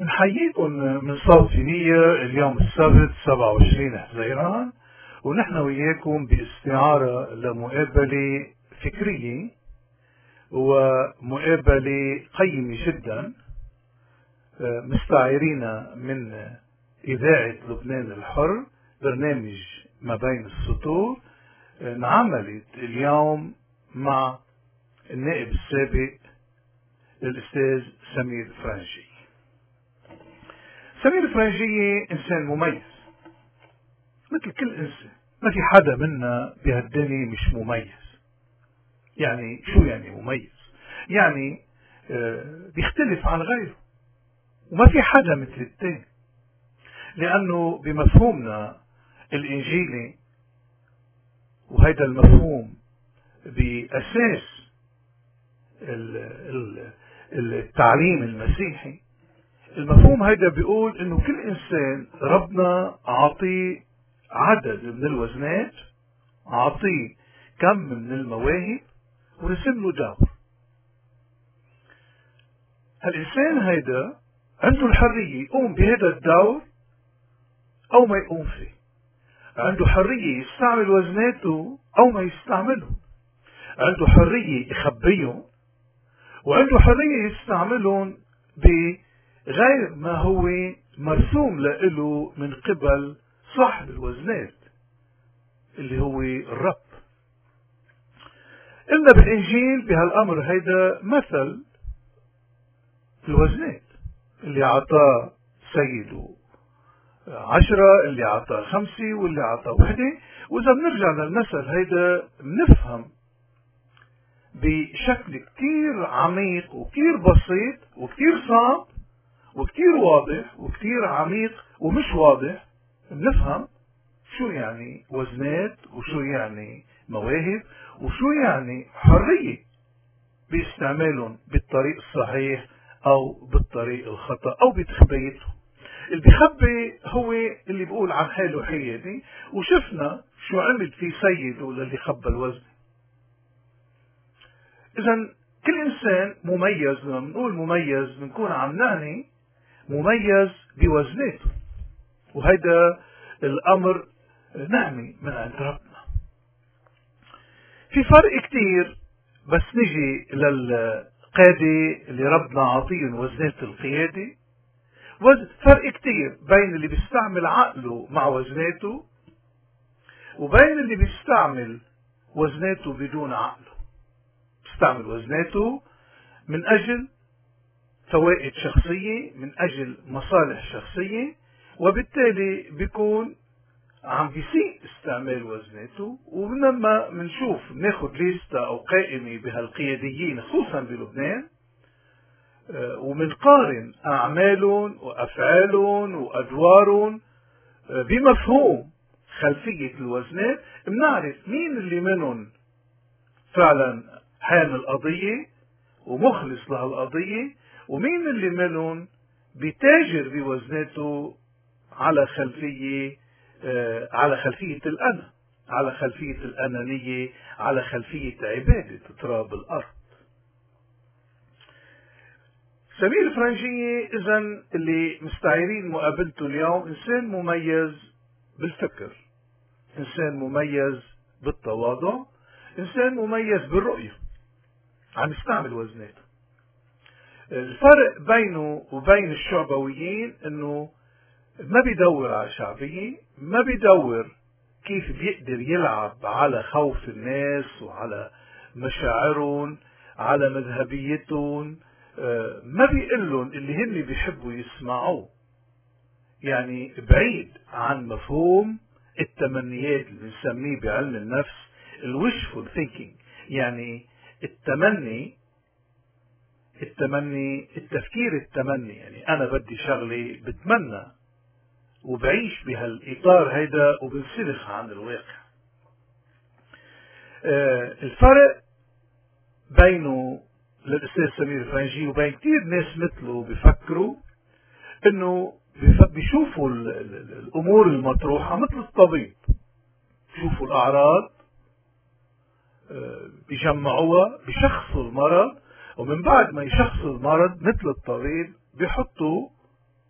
نحييكم من صوتينية اليوم السبت 27 حزيران، ونحن وياكم باستعارة لمقابلة فكرية ومقابلة قيمة جدا، مستعيرين من إذاعة لبنان الحر برنامج ما بين السطور. انعملت اليوم مع النائب السابق الأستاذ سمير فرنجي. سمير فرنجي إنسان مميز مثل كل إنسان، ما في حدا منا بهالدنيا مش مميز. يعني شو يعني مميز؟ يعني بيختلف عن غيره، وما في حدا مثل التاني، لأنه بمفهومنا الإنجيلي، وهيدا المفهوم بأساس التعليم المسيحي، المفهوم هيدا بيقول انه كل انسان ربنا عطيه عدد من الوزنات، عطيه كم من المواهب، ورسم له دور. هالإنسان هيدا عنده الحرية يقوم بهذا الدور أو ما يقوم فيه، عنده حرية يستعمل وزناته أو ما يستعملهم، عنده حرية يخبيهم، وعنده حرية يستعملهم بغير ما هو مرسوم له من قبل صاحب الوزنات اللي هو الرب. إلا بالإنجيل بهالأمر هيدا مثل الوزنات اللي عطاه سيده 10، اللي عطاه 5، واللي عطاه 1. وإذا بنرجع للمثل هيدا بنفهم بشكل كتير عميق وكتير بسيط وكتير صعب وكتير واضح وكتير عميق ومش واضح، بنفهم شو يعني وزنات، وشو يعني مواهب، وشو يعني حرية باستعمالهم بالطريق الصحيح أو بالطريق الخطأ أو بتخبيتهم. اللي بيخبي هو اللي بيقول عن حاله حيادي، وشفنا شو عمل في سيده للي خبى الوزن. إذا كل إنسان مميز. لما بنقول مميز بنكون عم نعني مميز بوزناته، وهيدا الأمر نعمة من عند ربنا. في فرق كتير بس نجي للقادة اللي ربنا عطيهم وزنات القيادة. فرق كتير بين اللي بيستعمل عقله مع وزناته وبين اللي بيستعمل وزناته بدون عقله. بيستعمل وزناته من أجل فوائد شخصية، من أجل مصالح شخصية، وبالتالي بيكون عم بيسيء استعمال وزناته. ولما منشوف ناخد ليستة أو قائمة بهالقياديين خصوصا بلبنان، ومنقارن أعمالهم وأفعالهم وأدوارهم بمفهوم خلفية الوزنات، بنعرف مين اللي منهم فعلا حامل قضية ومخلص لهالقضية، ومين اللي منهم بيتاجر بوزناته على خلفية الأنا، على خلفية الأنانية، على خلفية عبادة تراب الأرض. سمير فرنجي إذن اللي مستعيرين مقابلته اليوم إنسان مميز بالفكر، إنسان مميز بالتواضع، إنسان مميز بالرؤية، عم يستعمل وزناته. الفرق بينه وبين الشعبويين انه ما بيدور على شعبية، ما بيدور كيف بيقدر يلعب على خوف الناس وعلى مشاعرهم، على مذهبيتهم. ما بيقلن اللي هن بيحبوا يسمعوه. يعني بعيد عن مفهوم التمنيات اللي بنسميه بعلم النفس الوishful thinking، يعني التفكير التمني. يعني أنا بدي شغلي بتمنى وبعيش بهالإطار هيدا وبنسلخ عن الواقع. الفرق بينه للأستاذ سمير فرنجي وبين كتير ناس مثله بفكروا إنه بيشوفوا الأمور المطروحة مثل الطبيب، بيشوفوا الأعراض بيجمعوها، بيشخصوا المرض، ومن بعد ما يشخصوا المرض مثل الطبيب بيحطوا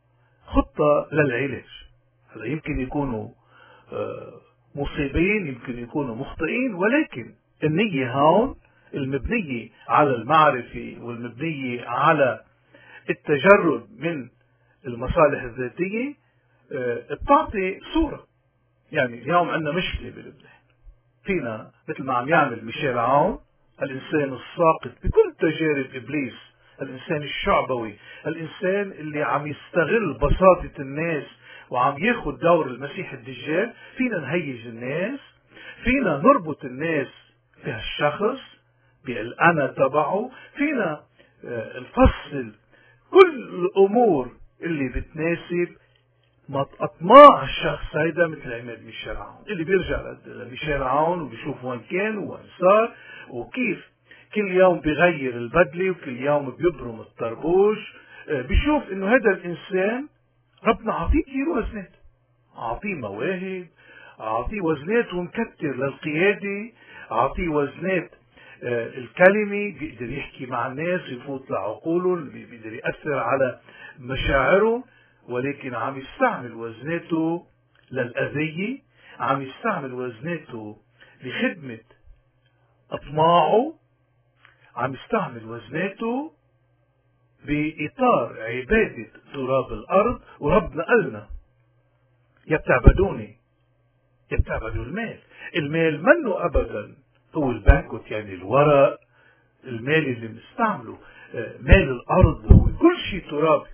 خطة للعلاج. هذا يمكن يكونوا مصيبين، يمكن يكونوا مخطئين، ولكن النية هون المبنية على المعرفة والمبنية على التجرد من المصالح الذاتية بتعطي صورة. يعني اليوم عندنا مشكلة بلبنان، فينا مثل ما عم يعمل ميشيل عون، الإنسان الساقط بكل تجارب إبليس، الإنسان الشعبوي، الإنسان اللي عم يستغل بساطة الناس وعم ياخد دور المسيح الدجال. فينا نهيج الناس، فينا نربط الناس بهالشخص بالأنا تبعه، فينا نفصل كل الأمور اللي بتناسب أطماع الشخص هيدا، مثل عماد ميشيل عون اللي بيرجع لميشيل عون وبيشوف وين كان وين صار وكيف كل يوم بيغير البدلة وكل يوم بيبرم الطربوش. بيشوف انه هذا الانسان ربنا عطيه كثير وزنات، عطيه مواهب، عطيه وزنات ومكتر للقيادة، عطيه وزنات الكلمة، بيقدر يحكي مع الناس، يفوت لعقولهم، بيقدر يأثر على مشاعرهم، ولكن عم يستعمل وزناته للأذية، عم يستعمل وزناته لخدمة أطماعه، عم يستعمل وزناته بإطار عبادة تراب الأرض. وربنا قالنا يا بتعبدوني يا بتعبدوا المال. المال منه أبدا هو البانكوت، يعني الورق، المال اللي بنستعمله مال الأرض هو كل شيء ترابي.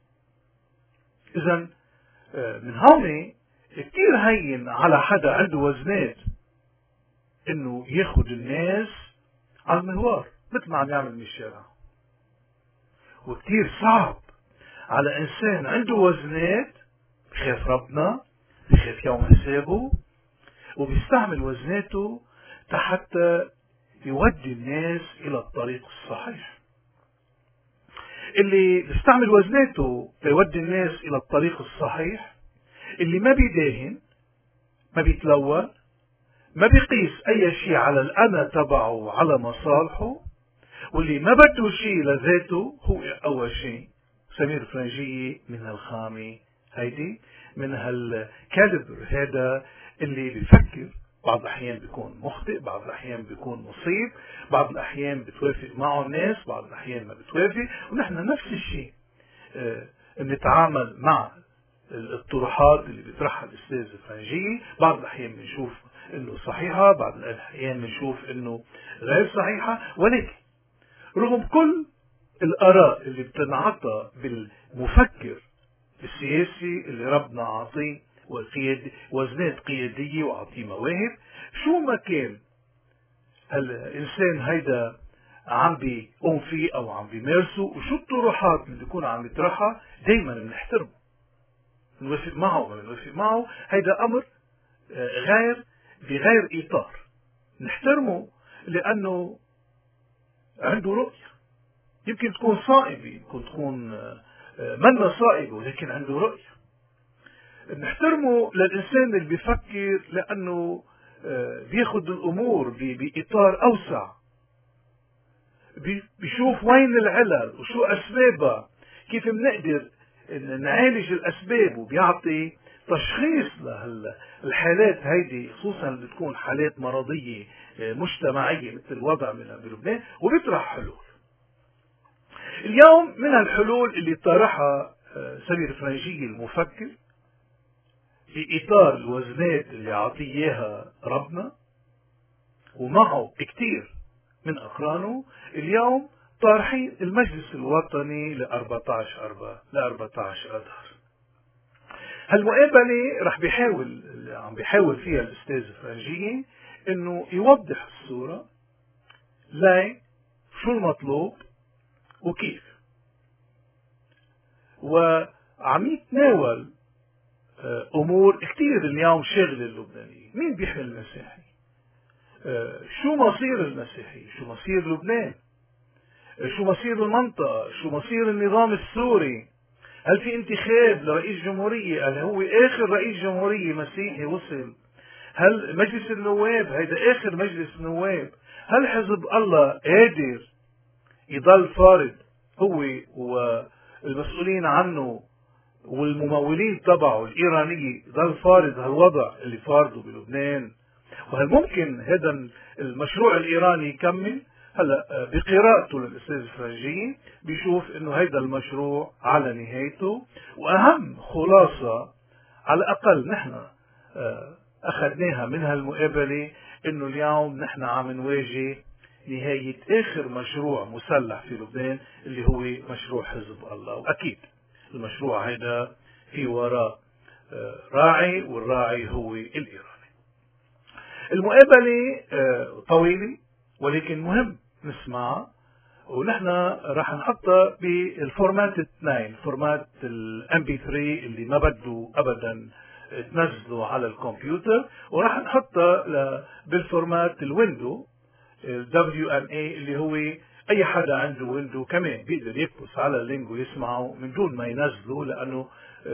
إذن من هون كتير هين على حدا عنده وزنات انه ياخد الناس على المهوار مثل ما عم يعمل ميشيل، وكتير صعب على انسان عنده وزنات بخاف ربنا، بخاف يوم حسابه، وبيستعمل وزناته حتى يودي الناس الى الطريق الصحيح. اللي بيستعمل وزناته ليودي الناس الى الطريق الصحيح، اللي ما بيداهن، ما بيتلون، ما بيقيس اي شيء على الانا تبعه وعلى مصالحه، واللي ما بده شيء لذاته، هو اول شيء سمير فرنجية من هالخامة هيدي، من هالكالبر هذا اللي بيفكر. بعض الاحيان بيكون مخطئ، بعض الاحيان بيكون مصيب، بعض الاحيان بتوافق معه الناس، بعض الاحيان ما بتوافق. ونحن نفس الشيء بنتعامل مع الطروحات اللي بيطرحها الاستاذ فرنجية. بعض الاحيان بنشوف انه صحيحة، بعض الاحيان بنشوف انه غير صحيحة، ولكن رغم كل الاراء اللي بتنعطى بالمفكر السياسي اللي ربنا عاطيه وزنات قيادية وعطيه مواهب، شو ما كان الانسان هيدا عم بيقوم فيه او عم بيمارسه، وشو الطروحات اللي بيكون عم يطرحها، دايما بنحترمه، نوافق معه ولا نوافق معه. هيدا امر بغير اطار، نحترمه لانه عنده رؤية، يمكن تكون صائبة، يمكن تكون منا صائبة، ولكن عنده رؤية. نحترمه للإنسان اللي بيفكر لأنه بياخد الأمور بإطار أوسع، بيشوف وين العلل وشو أسبابها، كيف بنقدر نعالج الأسباب، وبيعطي تشخيص للحالات هيدي، خصوصا اللي بتكون حالات مرضية مجتمعية مثل الوضع بلبنان، وبيطرح حلول. اليوم من الحلول اللي طرحها سمير فرنجية المفكر بإطار الوزنات اللي عطيه اياها ربنا ومعه كتير من أقرانه، اليوم طارحين المجلس الوطني ل 14 أذار. هالمقابلة رح عم بيحاول فيها الأستاذ فرنجية إنه يوضح الصورة لي شو المطلوب وكيف، وعم يتناول أمور كتير اليوم شاغلة اللبنانيين. مين بيحمي المسيحي؟ شو مصير المسيحي؟ شو مصير لبنان؟ شو مصير المنطقة؟ شو مصير النظام السوري؟ هل في انتخاب لرئيس جمهورية؟ هل هو آخر رئيس جمهورية مسيحي وصل؟ هل مجلس النواب هيدا آخر مجلس نواب؟ هل حزب الله قادر يضل فارض هو والمسؤولين عنه والممولين تبعه الإيرانية ظل فارض هالوضع اللي فارضه بلبنان؟ وهل ممكن هذا المشروع الإيراني يكمل؟ هلا بقراءته للأستاذ الفرنجي بيشوف انه هيدا المشروع على نهايته، واهم خلاصة على الاقل نحن اخذناها من هالمقابلة انه اليوم نحن عم نواجه نهاية اخر مشروع مسلح في لبنان اللي هو مشروع حزب الله. واكيد المشروع هيدا في وراء راعي، والراعي هو الإيراني. المقابلة طويلة ولكن مهم نسمع، ونحن راح نحطها بالفورمات 2، فورمات MP3 اللي ما بده ابدا تنزله على الكمبيوتر، وراح نحطها بالفورمات الويندو WMA اللي هو اي حدا عنده ويندو كمان بيقدر يكبس على اللينك ويسمعه من دون ما ينزله، لانه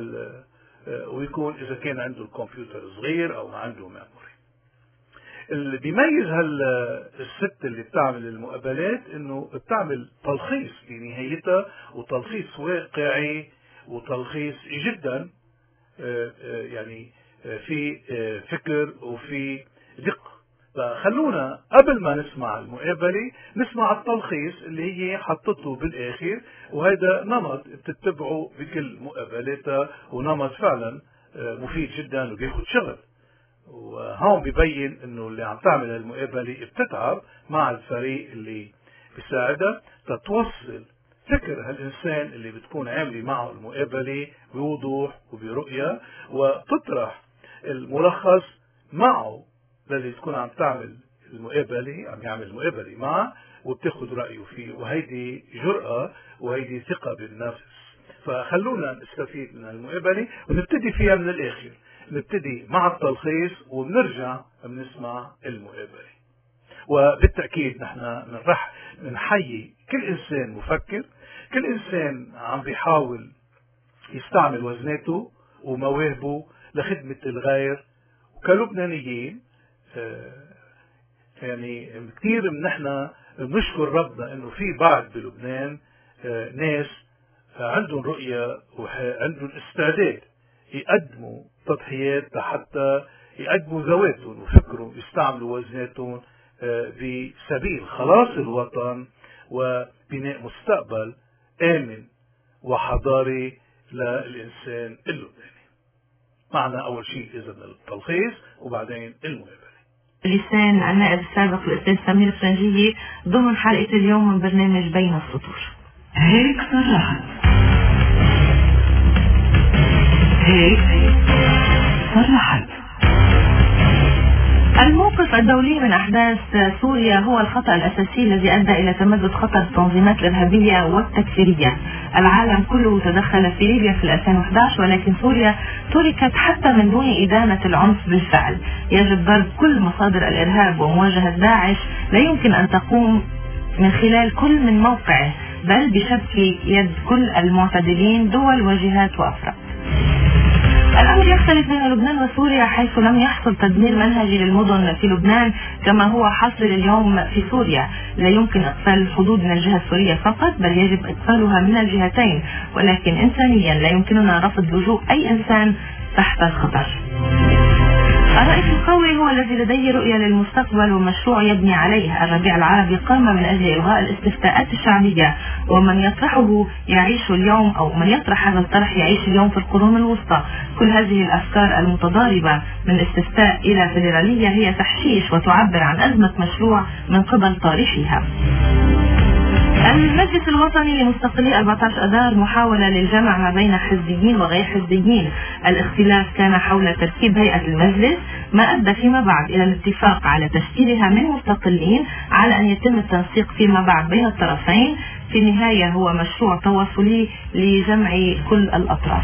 ويكون اذا كان عنده الكمبيوتر صغير او ما عنده ميموري. اللي بيميز الست اللي بتعمل المقابلات انه بتعمل تلخيص بنهايتها، وتلخيص واقعي وتلخيص جدا يعني في فكر وفي دقة. فخلونا قبل ما نسمع المقابلة نسمع التلخيص اللي هي حطته بالاخر، وهذا نمط بتتبعه بكل مقابلاتها، ونمط فعلا مفيد جدا وبياخد شغل. وهون بيبين انه اللي عم تعمل المقابلة بتتعب مع الفريق اللي بيساعدها تتوصل فكر هالإنسان اللي بتكون عاملة معه المقابلة بوضوح وبرؤية، وتطرح الملخص معه للي تكون عم تعمل المقابلة، عم يعمل المقابلة معه وبتاخد رأيه فيه. وهيدي جرأة وهيدي ثقة بالنفس. فخلونا نستفيد من المقابلة ونبتدي فيها من الآخر، نبتدي مع التلخيص وبنرجع بنسمع المقابلة. وبالتأكيد نحن رح نحيي كل إنسان مفكر، كل إنسان عم بيحاول يستعمل وزناته ومواهبه لخدمة الغير. وكلبنانيين يعني كثير من نحن بنشكر ربنا انه في بعد بلبنان ناس عندهم رؤية وعندهم استعداد يقدموا تضحيات حتى يقدموا ذواتهم وفكرهم، يستعملوا وزناتهم بسبيل خلاص الوطن وبناء مستقبل آمن وحضاري للإنسان اللبناني. معنا أول شيء إذن التلخيص وبعدين المقابلة. لسان النائب السابق الأستاذ سمير الفرنجي ضمن حلقة اليوم من برنامج بين السطور. هيك صرحت، هيك صرحت. الموقف الدولي من أحداث سوريا هو الخطأ الأساسي الذي أدى إلى تمدد خطر التنظيمات الإرهابية والتكفيرية. العالم كله تدخل في ليبيا في 2011، ولكن سوريا تركت حتى من دون إدانة العنف بالفعل. يجب ضرب كل مصادر الإرهاب، ومواجهة داعش لا يمكن أن تقوم من خلال كل من موقعه، بل بشبك يد كل المعتدلين دول وجهات وأفراد. الأمر يختلف بين لبنان وسوريا، حيث لم يحصل تدمير منهجي للمدن في لبنان كما هو حاصل اليوم في سوريا. لا يمكن إقفال الحدود من الجهة السورية فقط، بل يجب إقفالها من الجهتين، ولكن إنسانيا لا يمكننا رفض لجوء أي إنسان تحت الخطر. الرئيس القوي هو الذي لديه رؤية للمستقبل ومشروع يبني عليه. الربيع العربي قام من أجل إلغاء الاستفتاءات الشعبية، ومن يطرحه يعيش اليوم، أو من يطرح هذا الطرح يعيش اليوم في القرون الوسطى. كل هذه الأفكار المتضاربة من استفتاء إلى فيدرالية هي تحشيش وتعبر عن أزمة مشروع من قبل طارحها. المجلس الوطني لمستقلي 14 أذار محاولة للجمع ما بين حزبيين وغير حزبيين. الاختلاف كان حول تركيب هيئة المجلس، ما أدى فيما بعد إلى الاتفاق على تشكيلها من مستقلين على أن يتم التنسيق فيما بعد بين الطرفين. في النهاية هو مشروع تواصلي لجمع كل الأطراف.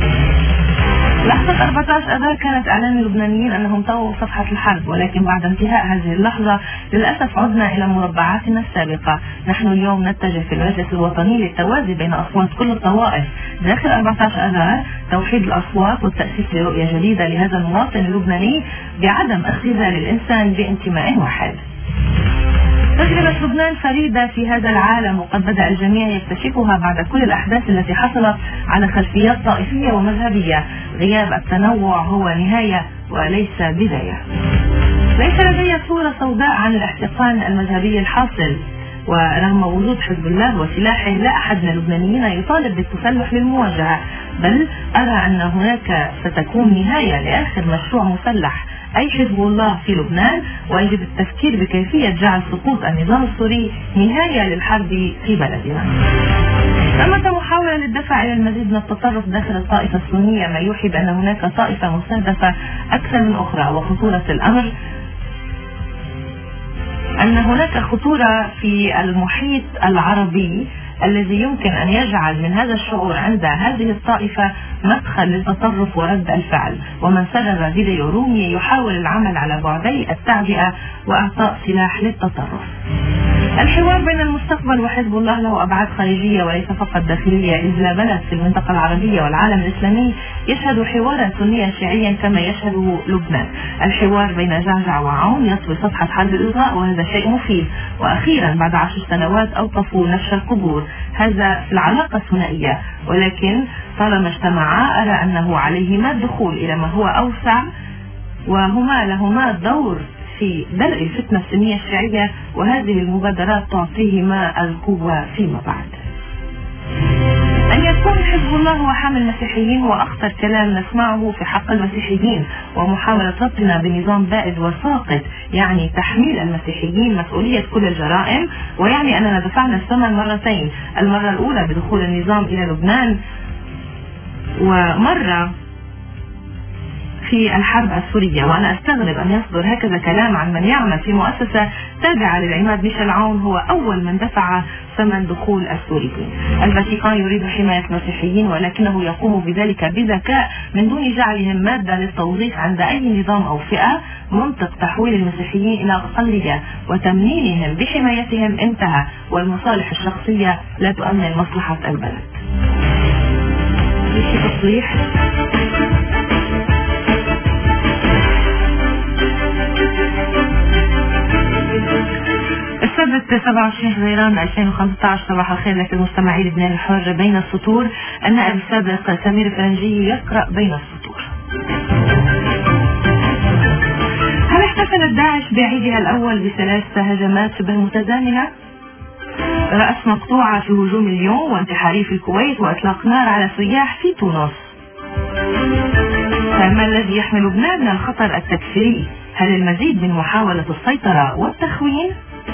لحظة 14 أذار كانت إعلان اللبنانيين أنهم طووا صفحة الحرب، ولكن بعد انتهاء هذه اللحظة للأسف عدنا إلى مربعاتنا السابقة. نحن اليوم نتجه في المجلس الوطني للتوازي بين أصوات كل الطوائف داخل 14 أذار، توحيد الأصوات والتأسيس لرؤية جديدة لهذا المواطن اللبناني بعدم اختزال الإنسان بانتماء واحد. تجربة لبنان فريدة في هذا العالم، وقد بدأ الجميع يكتشفها بعد كل الأحداث التي حصلت على خلفيات طائفية ومذهبية. غياب التنوع هو نهاية وليس بداية. ليس لدي صورة سوداء عن الاحتقان المذهبي الحاصل، ورغم وجود حزب الله وسلاحه لا أحد من اللبنانيين يطالب بالتسلح للمواجهة، بل أرى أن هناك ستكون نهاية لآخر مشروع مسلح أي حزب الله في لبنان، ويجب التفكير بكيفية جعل سقوط النظام السوري نهاية للحرب في بلدنا. ثمة محاولة للدفع إلى المزيد من التطرف داخل الطائفة السنية، ما يوحي بأن هناك طائفة مستهدفة أكثر من أخرى، وخطورة الأمر أن هناك خطورة في المحيط العربي الذي يمكن أن يجعل من هذا الشعور عند هذه الطائفة مدخل للتطرف ورد الفعل. ومن سرر فيديو رومي يحاول العمل على بعدي التعبئة وإعطاء سلاح للتطرف. الحوار بين المستقبل وحزب الله له أبعاد خارجية وليس فقط داخلية، إذ لا بلد في المنطقة العربية والعالم الإسلامي يشهد حوارا سنيا شيعيا كما يشهده لبنان. الحوار بين جعجع وعون يطوي صفحة حرب الإلغاء، وهذا شيء مفيد. وأخيرا بعد 10 سنوات أوقفوا نفش القبور، هذا في العلاقة الثنائية، ولكن طالما اجتمعا أرى أنه عليهما الدخول إلى ما هو أوسع، وهما لهما دور في درء الفتنة السنية الشيعية، وهذه المبادرات تعطيهما القوة فيما بعد. أن يكون حزب الله هو حامل المسيحيين هو أخطر كلام نسمعه في حق المسيحيين، ومحاولة ربطنا بنظام بائد وساقط، يعني تحميل المسيحيين مسؤولية كل الجرائم، ويعني أننا دفعنا الثمن مرتين، المرة الأولى بدخول النظام إلى لبنان، ومرة في الحرب السورية. وأنا أستغرب أن يصدر هكذا كلام عن من يعمل في مؤسسة تابعة للعماد ميشيل عون، هو أول من دفع ثمن دخول السوريين. الفاتيكان يريد حماية المسيحيين، ولكنه يقوم بذلك بذكاء من دون جعلهم مادة للتوظيف عند أي نظام أو فئة. منطق تحويل المسيحيين إلى أقلية وتمنينهم بحمايتهم انتهى، والمصالح الشخصية لا تؤمن مصلحة البلد. تصريح السبت 27 حزيران 2015. صباح الخير لك المستمعين لبنان الحر. بين السطور، النائب السابق سمير فرنجي يقرأ بين السطور. هل احتفلت داعش بعيدها الأول ب3 هجمات شبه متزامنة؟ رأس مقطوعة في هجوم اليوم وانتحاري في الكويت وإطلاق نار على سياح في تونس. فما الذي يحمل لبنان من الخطر التكفيري؟ هل المزيد من محاولة السيطرة والتخوين؟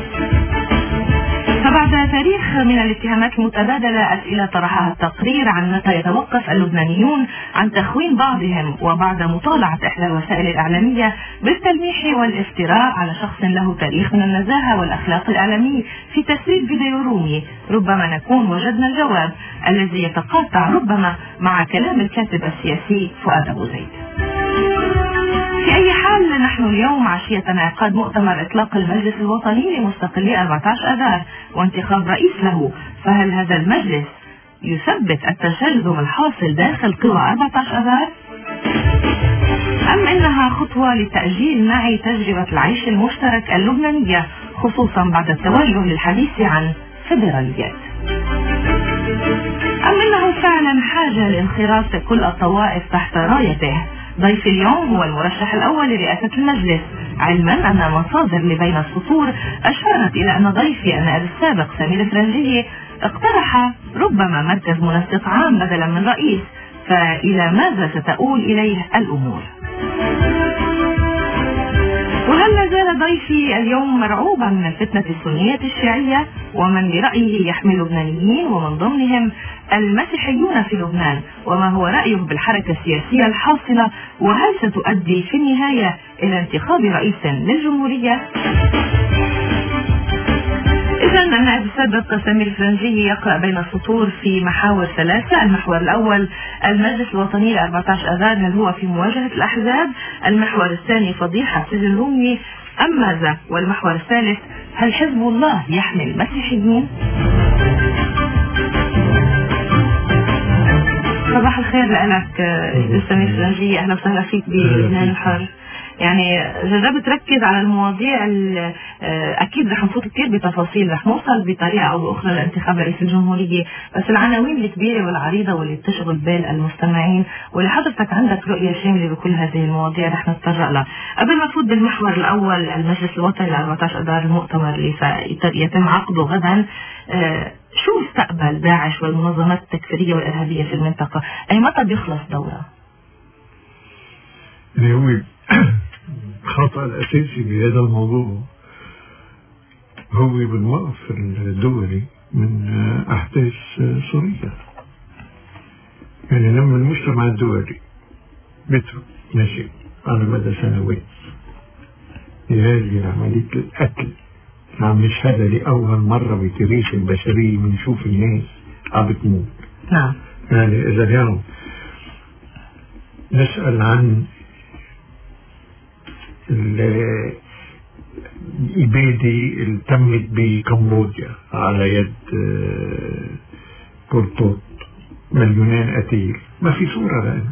فبعد تاريخ من الاتهامات المتبادلة، أسئلة طرحها التقرير عن متى يتوقف اللبنانيون عن تخوين بعضهم، وبعد مطالعة إحدى الوسائل الإعلامية بالتلميح والافتراء على شخص له تاريخ من النزاهة والأخلاق الإعلامي في تسريب فيديو رومي، ربما نكون وجدنا الجواب الذي يتقاطع ربما مع كلام الكاتب السياسي فؤاد أبو زيد. في أي حال، نحن اليوم عشية انعقاد مؤتمر إطلاق المجلس الوطني لمستقلي 14 آذار وانتخاب رئيس له، فهل هذا المجلس يثبت التشرذم الحاصل داخل قوى 14 آذار؟ أم إنها خطوة لتأجيل معي تجربة العيش المشترك اللبنانية، خصوصا بعد التوجه للحديث عن فيدراليات؟ أم إنه فعلا حاجة لانخراط كل الطوائف تحت رايته؟ ضيف اليوم هو المرشح الأول لرئاسة المجلس، علما أن مصادر لبين السطور أشارت إلى أن ضيفي النائب السابق سمير فرنجي اقترح ربما مركز منسق عام بدلا من رئيس، فإلى ماذا ستؤول إليه الأمور؟ وهل لا زال ضيفي اليوم مرعوبا من الفتنة السنية الشيعية ومن برأيه يحمل لبنانيين ومن ضمنهم المسيحيون في لبنان، وما هو رأيه بالحركة السياسية الحاصلة، وهل ستؤدي في النهاية إلى انتخاب رئيس للجمهورية؟ إذا النائب السابق سمير فرنجي يقرأ بين السطور في محاور 3. المحور الأول، المجلس الوطني ل 14 آذار، هل هو في مواجهة الأحزاب؟ المحور الثاني، فضيحة سجن رومي أم ماذا؟ والمحور الثالث، هل حزب الله يحمي المسيحيين؟ صباح الخير لك سمير فرنجي، أهلا وسهلا فيك بلبنان الحر. يعني جربت تركز على المواضيع اكيد رح نفوت كثير بتفاصيل، رح نوصل بطريقه او باخرى لانتخاب رئيس الجمهوريه، بس العناوين الكبيره والعريضه واللي بتشغل بال المستمعين واللي حضرتك عندك رؤيه شامله بكل هذه المواضيع رح نتطرق لها. قبل ما نفوت بالمحور الاول، المجلس الوطني ل 14 اذار المؤتمر اللي سيتم عقده غدا، شو مستقبل داعش والمنظمات التكفيريه والارهابيه في المنطقه؟ اي متى بيخلص دوره؟ اللي هو الخطأ الأساسي بهذا الموضوع هو بالوقف الدولي من أحداث سوريا. يعني لما المجتمع الدولي بيترك نشأ على مدى سنوات لهذه عملية القتل عم نشهدها لأول مرة بتاريخ البشرية، بنشوف الناس عم بتموت. نعم. يعني إذا اليوم نسأل عن الإبادة اللي تمت بكمبوديا على يد بولبوت، مليونين قتيل، ما في صورة لأنه.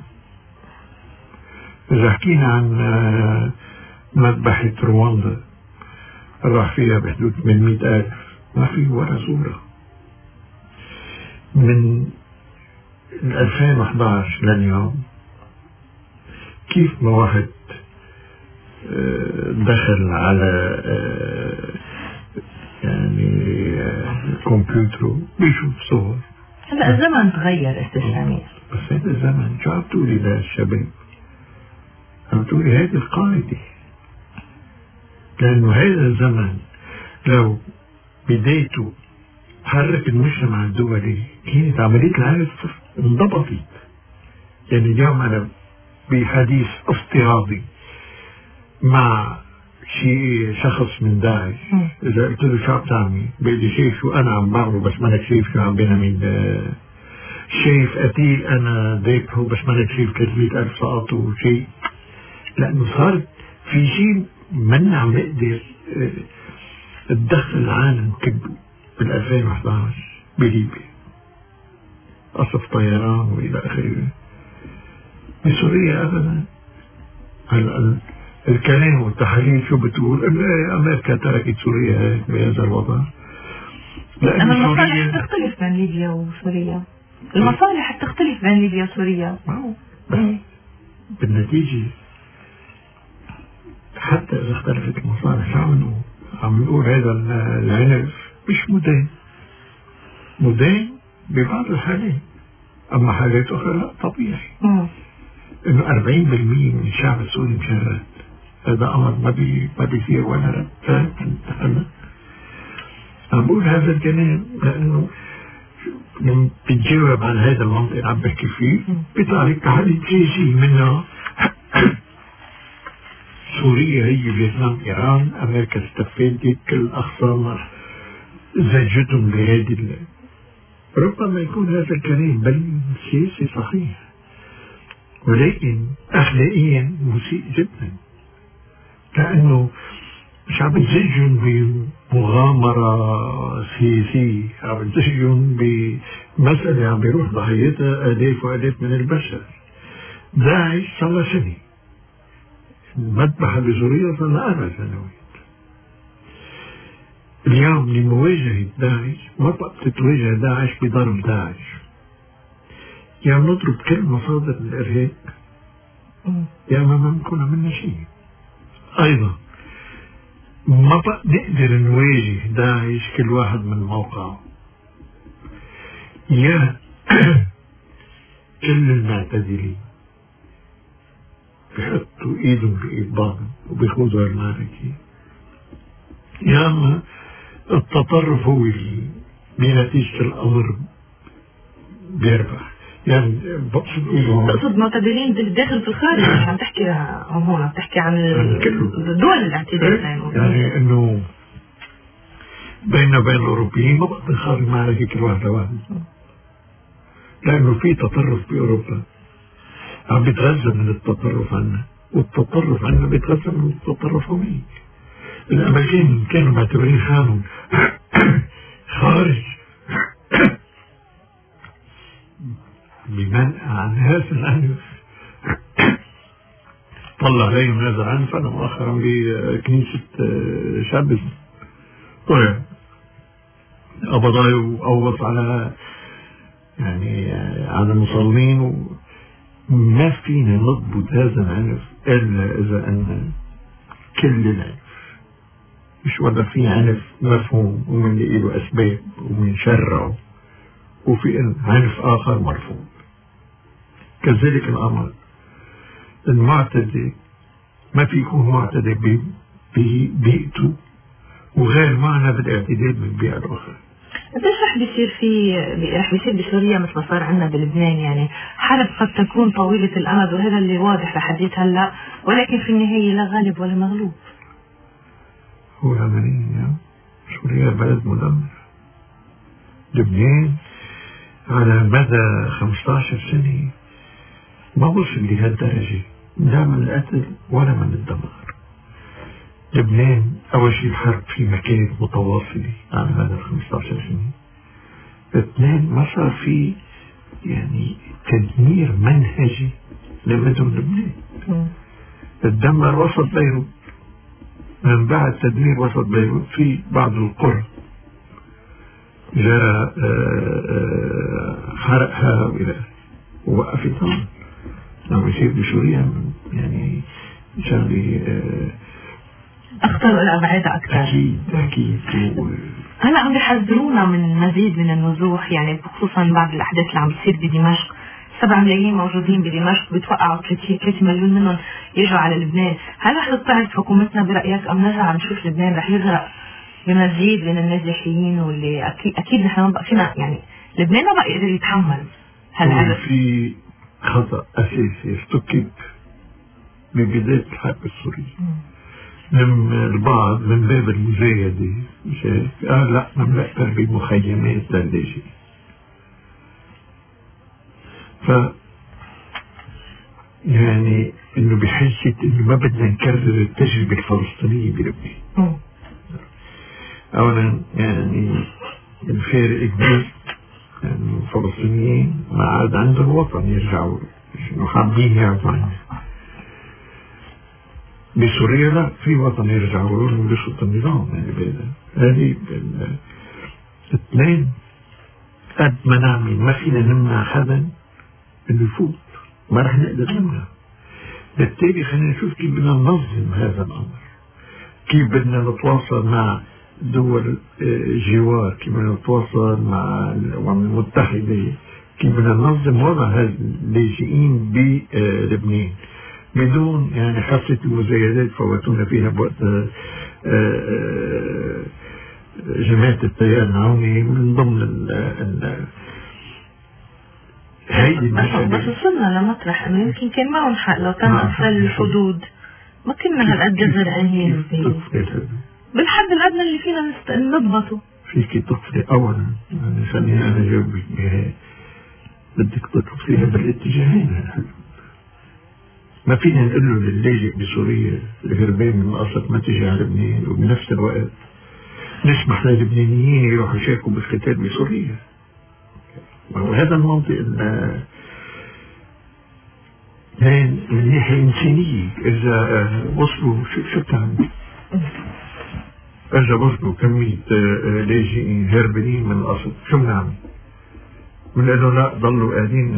إذا حكينا عن مذبحة رواندا راح فيها بحدود 800,000، ما في ولا صورة. من 2011 لليوم كيف ما واحد دخل على يعني كمبيوتر بيشوف صور. هلا الزمن تغير استسلامي. بس هذا الزمن شو عم تقولي للشباب؟ عم تقولي هذه القاعدة، لأنه هذا الزمن لو بدايته حرك المجتمع الدولي كانت عملية العالم انضبطت. يعني اليوم أنا بحديث افتراضي مع شيء شخص من داعش، إذا قلت له شو عم تعمل؟ بيقول شايف شو أنا عم بعمله بس مانك شايف شو عم بينامي، شايف قتيل أنا ذابحه بس مانك شايف 300,000 سقط وشيء. لأنه صار في شيء من عم يقدر تدخل العالم كله. بال 2011 بليبيا قصف طيران وإلى آخره. بسوريا أبدا. الكلام والتحاليل شو بتقول؟ أمريكا تركت سوريا بهذا الوضع. أما المصالح تختلف بين ليبيا وسوريا. المصالح تختلف بين ليبيا وسوريا. بالنتيجة حتى إذا اختلفت المصالح عم نقول هذا العنف مش مدين ببعض الحالات، أما حالات أخرى لا طبيعي. إنه 40% من الشعب السوري مشرد، هذا أمر ما بيصير ولا رد. عم بقول هذا الكلام لأنه لما بتجاوب عن هذا المنطق اللي عم بحكي فيه بيطلع لك تحديد سياسي منها. سوريا هي فيتنام إيران، أمريكا استفادت، كل الأخصام زجتهم بهذه. ربما يكون هذا الكلام بل سياسي صحيح، ولكن أخلاقيا مسيء جدا، لأنه مش عم بتزجهم بمغامرة سياسية، عم بتزجهم بمسألة عم بيروح ضحيتها آلاف وآلاف من البشر. داعش صار له سنة، المذبحة بسوريا صار لها 4 سنوات. اليوم لمواجهة داعش ما بقى تتواجه داعش بضرب داعش، يا نضرب كل مصادر الإرهاب يا ما بنكون عملنا شيء. أيضا ما بقى نقدر نواجه داعش كل واحد من موقعه، يا كل المعتدلين بيحطوا ايدهم بايد بعض وبيخوضوا المعركة، يا اما التطرف هو اللي بنتيجة الامر بيربح. يعني تقصد معتدلين بالداخل في الخارج، مش عم تحكي هون، عم تحكي عن دول الاعتدال. يعني انه بيننا وبين الاوروبيين ما بقى بنخاض المعركة كل واحد لواحد، لانه في تطرف باوروبا عم بيتغذى من التطرف عنا، والتطرف عنا بيتغذى من التطرف هونيك. الامريكان كانوا معتبرين حالهم خارج بمنع عن هذا العنف. طلع عليهم هذا العنف. أنا مؤخرا بكنيسة شابز طلع قبضاي وأوبط على يعني على المصلين، وما فينا نضبط هذا العنف إلا إذا أن كل العنف مش ولا في عنف مفهوم ومن له أسباب ومن شرعه، وفي عنف آخر مرفوض. كذلك الأمر المعتدي ما في يكون معتدي ببيئته وغير معنى بالاعتداء بالبيئة الأخرى. قديش رح بيصير بسوريا مثل ما صار عندنا بلبنان؟ يعني حرب قد تكون طويلة الأمد، وهذا اللي واضح لحديث هلا، ولكن في النهاية لا غالب ولا مغلوب. هو عمليا سوريا بلد مدمر. لبنان على مدى 15 سنة ما وصل لهالدرجة لا من القتل ولا من الدمار. لبنان أول شيء الحرب في مكان متواصلة على مدى 15 سنة. اثنين ما صار في يعني تدمير منهجي لمدن لبنان. الدمر وسط بيروت، من بعد تدمير وسط بيروت في بعض القرى جرى حرقها ووقف الدمر. لما يصير بسوريا يعني شغلي أخطر الأبعاد أكثر. أكيد. هلا عم بيحذرونا من مزيد من النزوح، يعني خصوصا بعد الأحداث اللي عم بتصير بدمشق. 7 ملايين موجودين بدمشق، بيتوقعوا 3 مليون منهم يجوا على لبنان. هل رح تضطرب حكومتنا برأيك، أم نرجع نشوف لبنان رح يغرق بمزيد من النازحين، واللي أكيد نحن ما بقى فينا، يعني لبنان ما بقى يقدر يتحمل هالعبء؟ في خطأ أساسي ارتكب ببداية الحرب السورية من البعض من باب المزايدة، مش لا نملأ بمخيمات للاجئين. يعني انه بحجة انه ما بدنا نكرر التجربة الفلسطينية بلبنان. اولا يعني الفارق كبير، يعني الفلسطينيين ما عاد عندهم وطن يرجعوا شنو حابين يعرفوا عنه. بسوريا لا في وطن يرجعوا له بشرط النظام. يعني هذه اثنين قد ما نعمل ما فينا نمنع حدا انه يفوت، ما رح نقدر نمنع. بالتالي خلينا نشوف كيف بدنا ننظم هذا الامر، كيف بدنا نتواصل مع دول جوار، كيف بدنا نتواصل مع الامم المتحدة، كيف بدنا ننظم وضع هذا اللاجئين بلبنان بدون يعني حفلة المزايدات فوتونا فيها بوقت جماعة التيار العوني من ضمن هيدي بس وصلنا لمطرح انه يمكن كان معهم حق لو تم اقفال الحدود ما كنا هالقد غرقانين بالحد الادنى اللي فينا نضبطه. فيك تطفي اولا، يعني خليني انا اجاوبك بها، بدك تطفيها بالاتجاهين. ما فينا نقول له للاجئ بسوريا الهربان من اصلك ما تجي على لبنان، وبنفس الوقت نسمح للبنانيين يروحوا يشاركوا بالقتال بسوريا. وهذا المنطق من ناحية إنسانية. إذا وصلوا شو بتعمل؟ إذا وصلوا كمية لاجئين هربانين من الأصل شو بنعمل؟ بنقول له لا ضلوا قاعدين.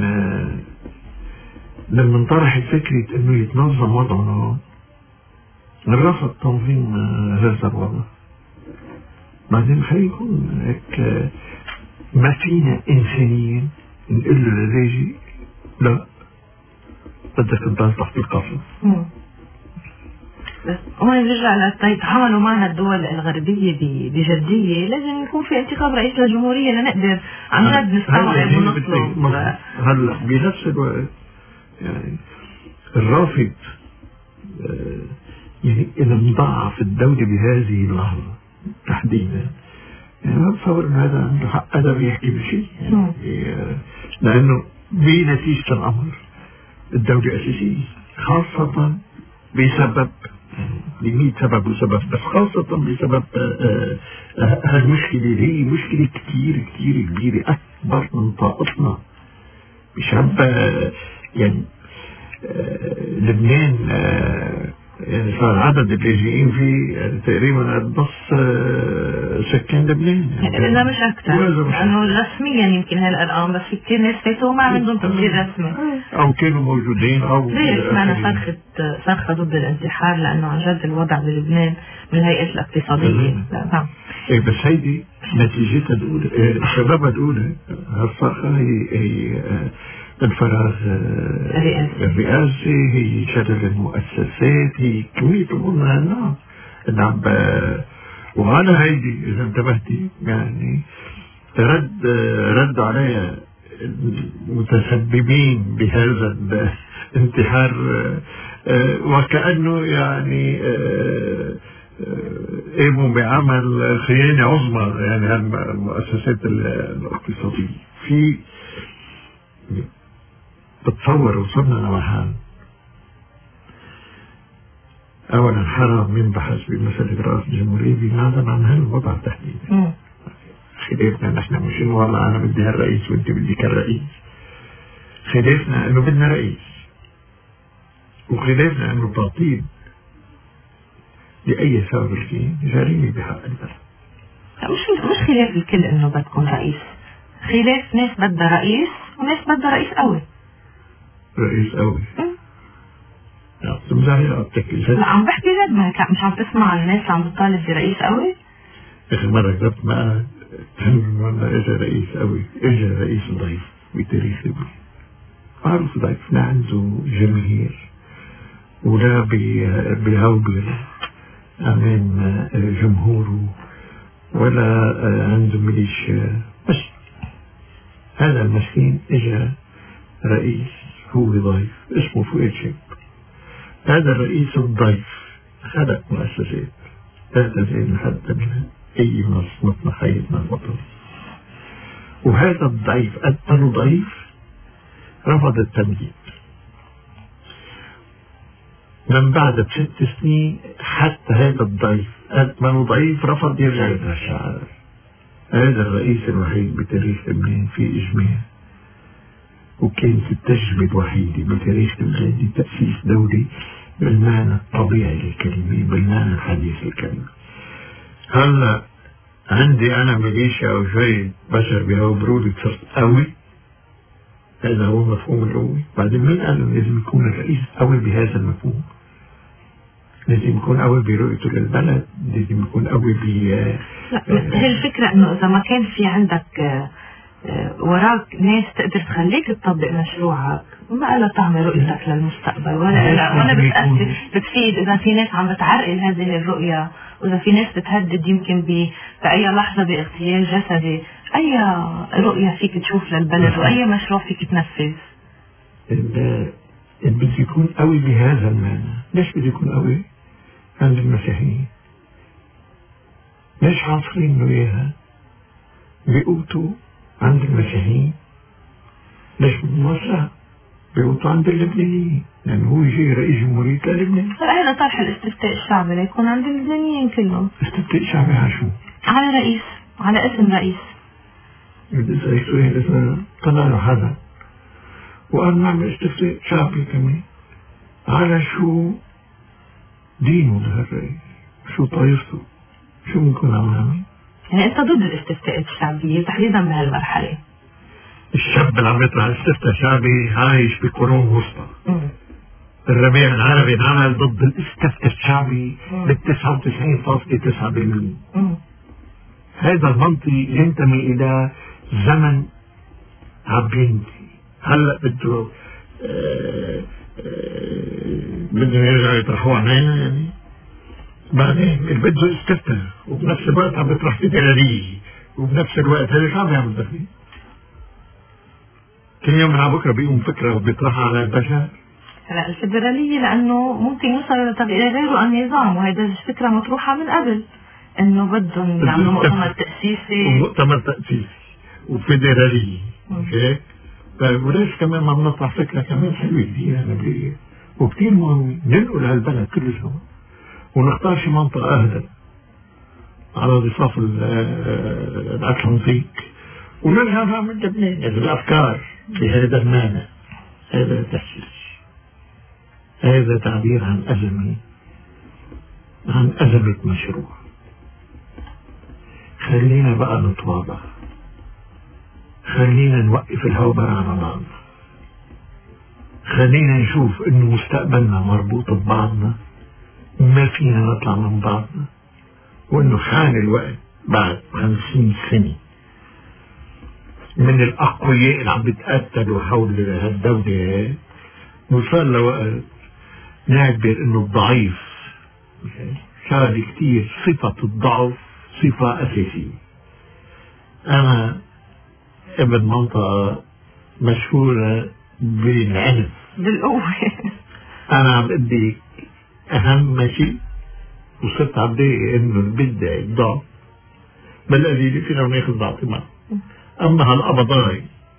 لما انطرح فكرة انه يتنظم وضعنا رفض تنظيم هذا الوضع. بعدين خليكم هيك ما فينا انسانيين نقول له للاجئ لا بدك تضل تحت القصر. هون نرجع لتعاملوا معنا الدول الغربية بجدية. لازم يكون في انتخاب رئيس للجمهورية لنقدر عن جد نستوعب ونطلب. هلا بنفس الوقت يعني الرافض يعني إذا مضاعف الدولة بهذه اللحظة تحديدا، يعني ما بتصور إنه هذا عنده حق أدبي يحكي بشيء، يعني لأنه بنتيجة الأمر الدولة أساسية، خاصة بسبب ل100 سبب وسبب، بس خاصة بسبب هالمشكلة اللي هي مشكلة كتير كتير كبيرة أكبر من طاقتنا. بشاب يعني لبنان يعني صار عدد اللاجئين فيه تقريبا نص سكان لبنان يعني إذا مش أكثر، لأنه رسميا يمكن هالأرقام، بس في كثير ناس فاتوا ما عندهم تسجيل رسمي أو كانوا موجودين أو ليش معنا صرخة ضد الانتحار، لأنه عن جد الوضع بلبنان من الهيئة الاقتصادية. نعم. إيه بس هيدي نتيجتها الأولى، السبب الأولى هالصرخة هي الفراغ الرئاسي، هي شلل المؤسسات، هي كمية أمور من هالنوع. نعم. وعلى هيدي إذا انتبهتي يعني رد عليها المتسببين بهذا الانتحار وكأنه يعني قاموا بعمل خيانة عظمى، يعني هالمؤسسات الاقتصادية. في بتصور وصلنا لمحل اولا حرام من بحث بمسألة رئاسة الجمهورية بنعلم عن هالوضع تحديدا. خلافنا نحن مش انه والله انا بدي هالرئيس وانت بدك الرئيس، خلافنا انه بدنا رئيس، وخلافنا انه تعطيل لأي سبب الكين جريمة بحق البلد. مش خلاف الكل انه بدكم رئيس، خلاف ناس بدها رئيس وناس بدها رئيس قوي. رئيس قوي؟ لا عم بحكي جد، ما مش عم تسمع الناس اللي عم بتطالب برئيس قوي؟ اخر مرة كتبت معاه والله اجى رئيس قوي، اجى رئيس ضعيف بتاريخ لبنان. معروف ضعيف، لا عنده جماهير ولا بيهوبر امام جمهوره ولا عنده ميليشيا. بس هذا المسكين اجى رئيس هو ضعيف اسمه فؤاد شاب. هذا الرئيس الضعيف خلق مؤسسات لا تزال حتى منها اي منظمة حياتنا الوطني، وهذا الضعيف قد ما ضعيف رفض التمديد. من بعد ب6 سنين حتى هذا الضعيف قد ما ضعيف رفض يرجع للشعب. هذا الرئيس الوحيد بتاريخ لبنان في إجماع، وكانت التجربة الوحيدة بتاريخ لبنان لتأسيس دولة بالمعنى الطبيعي للكلمة، بالمعنى الحديث للكلمة. هلا عندي أنا ميليشيا أو شوية بشر بيهوبروا لي صرت قوي، هذا هو مفهوم القوة. بعدين مين قال لازم يكون الرئيس قوي بهذا المفهوم؟ لازم يكون قوي برؤيته للبلد، لازم يكون قوي هي الفكرة انه اذا ما كان في عندك وراك ناس تقدر تخليك تطبق مشروعك، ما لها تعمل رؤيتك للمستقبل ولا بتفيد اذا في ناس عم بتعرقل هذه الرؤية، واذا في ناس بتهدد يمكن بأي لحظة باغتيال جسدي. اي رؤية فيك تشوف للبلد واي مشروع فيك تنفذ؟ بده يكون قوي بهذا المعنى. ليش بده يكون قوي عند المسيحيين؟ ليش عاصرين له اياها بقوته عند المسيحيين؟ ليش بموسع بقوته عند اللبنانيين؟ لأنه هو يجي رئيس جمهورية لبنان. هذا طرح الاستفتاء الشعبي ليكون عند اللبنانيين كلهم. استفتاء شعبي على شو؟ على رئيس، على اسم رئيس. بدي اسألك سؤال، إذا طلع له حدا وقال نعمل استفتاء شعبي كمان على شو دينه لهالرئيس؟ شو طائفته؟ شو ممكن عم نعمل؟ يعني انت ضد الاستفتاءات الشعبية تحديدا بهالمرحلة؟ الشعب اللي عم يطلع استفتاء شعبي عايش بقرون وسطى. الربيع العربي انعمل ضد الاستفتاء الشعبي ب99.9%. هذا المنطق ينتمي الى زمن عبينتي. هلا بده يرجعوا يطرحوه علينا يعني. بعدين اللي بده يستفتى وبنفس الوقت عم بيطرح فيدرالية وبنفس الوقت هذا شو عم يعمل دخيل؟ كل يوم من بكره بيقوم فكره وبيطرحها على البشر. هلا الفيدرالية لأنه ممكن يوصلوا لتغيير النظام، وهذا الفكرة مطروحة من قبل إنه بدهم يعملوا مؤتمر تأسيسي ومؤتمر تأسيسي وفيدرالية. اوكي؟ طيب وليش كمان ما بنطرح فكرة كمان حلوة جديدة نبلية وكتير مهمة ننقل هالبلد كله سوا ونختار شي منطقة أهدى على ضفاف الأطلنطيك ونرجع نعمل لبنان. الأفكار بهذا المعنى هذا تأسيس، هذا تعبير عن أزمة مشروع. خلينا بقى نتواضع، خلينا نوقف الهوبر على بعضنا، خلينا نشوف انه مستقبلنا مربوط ببعضنا، ما فينا نطلع من بعضنا، وانه حان الوقت بعد 50 سنة من الأقوياء اللي عم بيتقتلوا حول هالدولة، وصار لوقت نعبر انه الضعيف صار كتير صفة الضعف صفة أساسية. أنا ابن منطقة مشهورة بالعنف بالقوة. أنا عم بدي أهم شيء، وصرت عم بدي إنه بدي الضعف بالقليل فينا ناخذ ضعف معه. أما هالقبضاي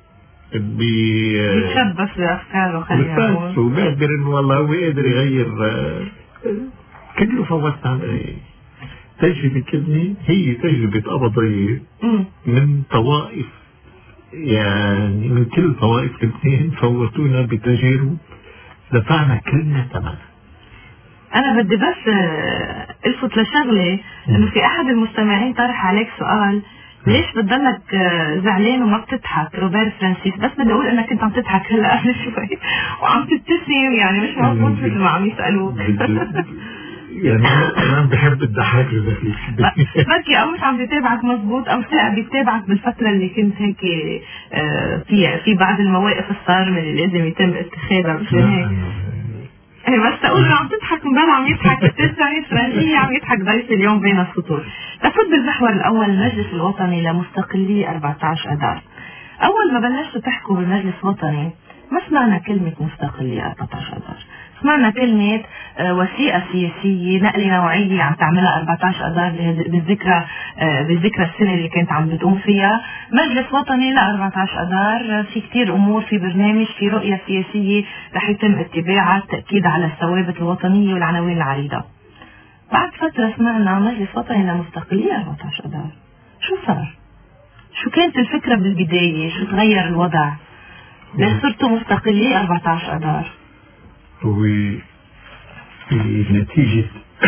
بيتشبث بأفكاره، خلينا نقول، وبيعتبر إنه والله هو قادر يغير كله. فوتنا عن تجربة كلمة هي تجربة قبضية من طوائف، يعني من كل طوائف لبنان فوتونا بتجارب دفعنا كلنا ثمنها. أنا بدي بس ألفت لشغلة، إنه في أحد المستمعين طرح عليك سؤال: ليش بتضلك زعلان وما بتضحك؟ روبير فرانسيس. بس بدي أقول إنك كنت عم تضحك هلا قبل شوي وعم تبتسم، يعني مش مضبوط مثل ما عم يسألوك. يعني أنا بحب الضحك بركي أو مش عم بيتابعك مضبوط، أو بيتابعك بالفترة اللي كنت هيك في بعض المواقف الصارمة اللي لازم يتم اتخاذها، مش هيك. بس أقول إنه عم تضحك مبلا عم يضحك التسعة فرنسية، عم يضحك ضيف اليوم بين السطور. لفت بالمحور الأول: المجلس الوطني لمستقلية 14 أذار. أول ما بلشتوا تحكوا بالمجلس الوطني ما سمعنا كلمة مستقلية 14 أذار، سمعنا كلمة وثيقة سياسية نقل نوعية عم تعملها 14 أذار بالذكرى السنة اللي كانت عم بتقوم فيها. مجلس وطني ل 14 أذار، في كتير أمور، في برنامج، في رؤية سياسية رح يتم اتباعها، التأكيد على الثوابت الوطنية والعناوين العريضة. بعد فترة سمعنا مجلس وطني لمستقلية 14 أذار. شو صار؟ شو كانت الفكرة بالبداية؟ شو تغير الوضع؟ ليش صرتوا مستقلية 14 أذار؟ هو في نتيجة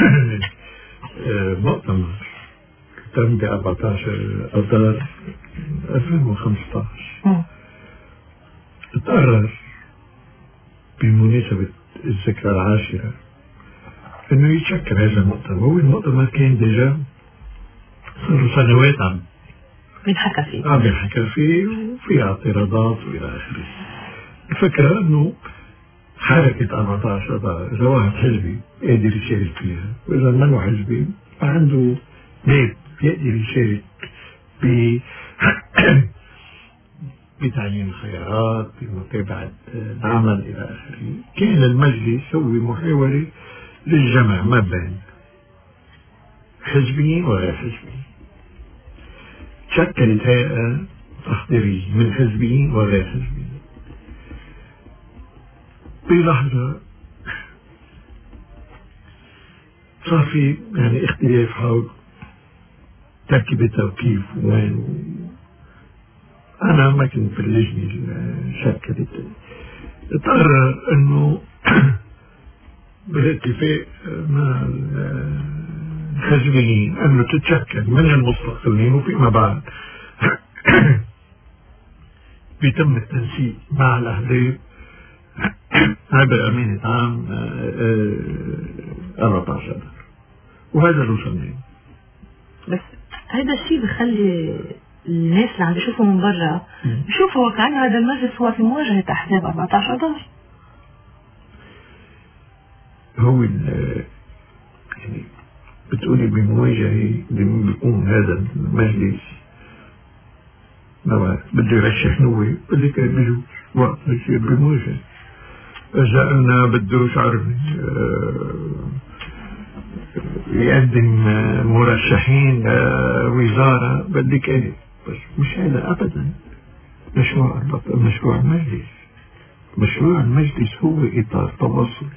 مؤتمر تم ب 14 أذار 2015 تقرر بمناسبة الذكرى العاشرة انه يتشكل هذا المؤتمر. هو المؤتمر كان ديجا صار سنوات عم بينحكى فيه وفي اعتراضات والى اخره. الفكرة انه حركة 14 أذار إذا واحد حزبي قادر يشارك فيها، وإذا منه حزبي فعنده باب يقدر يشارك بتعيين الخيارات، بمتابعة العمل إلى آخره. كان المجلس هو محاورة للجمع ما بين حزبيين وغير حزبيين. تشكلت هيئة تحضيرية من حزبيين وغير حزبيين. بلحظة صار في يعني اختلاف حول تركيبتها وكيف وين. أنا ما كنت في اللجنة اللي شكلت. تقرر إنه بالاتفاق مع الحزبيين إنه تتشكل من المستقلين، وفيما بعد بيتم التنسيق مع الأحزاب عبر أمينة عام 14 أذار. وهذا اللي وصلنا. بس هذا الشيء بخلي الناس اللي عم يشوفوا من برا يشوفوا وكأن هذا المجلس هو في مواجهة أحزاب 14 أذار. هو يعني بتقولي بمواجهة لمن بيكون هذا المجلس بده يرشح نووي، بدي كان بيجوز وقت يصير بمواجهة. إذا قلنا بده شعرني يقدم مرشحين وزارة بدي كان، بس مش هذا أبدا مشروع المجلس. مشروع المجلس هو إطار تواصلي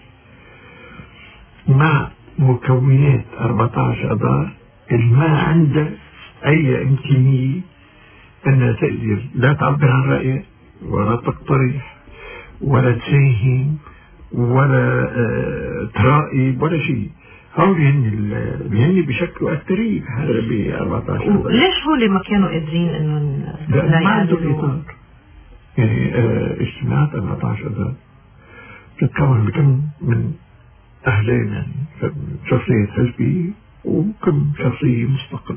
مع مكونات 14 أذار اللي ما عندها أي إمكانية أنها تقدر لا تعبر عن رأيها ولا تقترح ولا تساهم ولا ترائب ولا شيء. هول هن بشكلوا التاريخ هذا ب 14. ليش هو ما كانوا قادرين انه ما عندهم اطار؟ يعني اجتماعات 14 هذا بتتكون بكم من اهلين، يعني شخصية حزبية وكم شخصية مستقلة.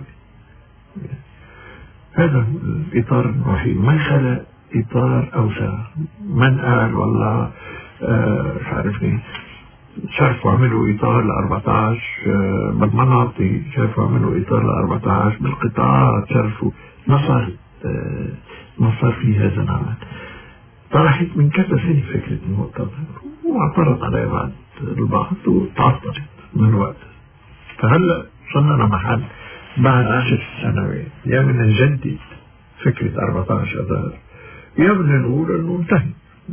هذا الاطار الوحيد، ما خلق اطار اوسع. من قال والله مش عارفني شرفوا عملوا اطار ل 14 بالمناطق، شرفوا عملوا اطار ل 14 بالقطاعات، شرفوا ما صار في هذا العمل. طرحت من كذا سنة فكرة المؤتمر واعترض عليها بعض البعض وتعطلت من وقت. فهلا صرنا محل بعد 10 سنوات يا بدنا نجدد فكرة 14 أذار يا بدنا نقول انه انتهى.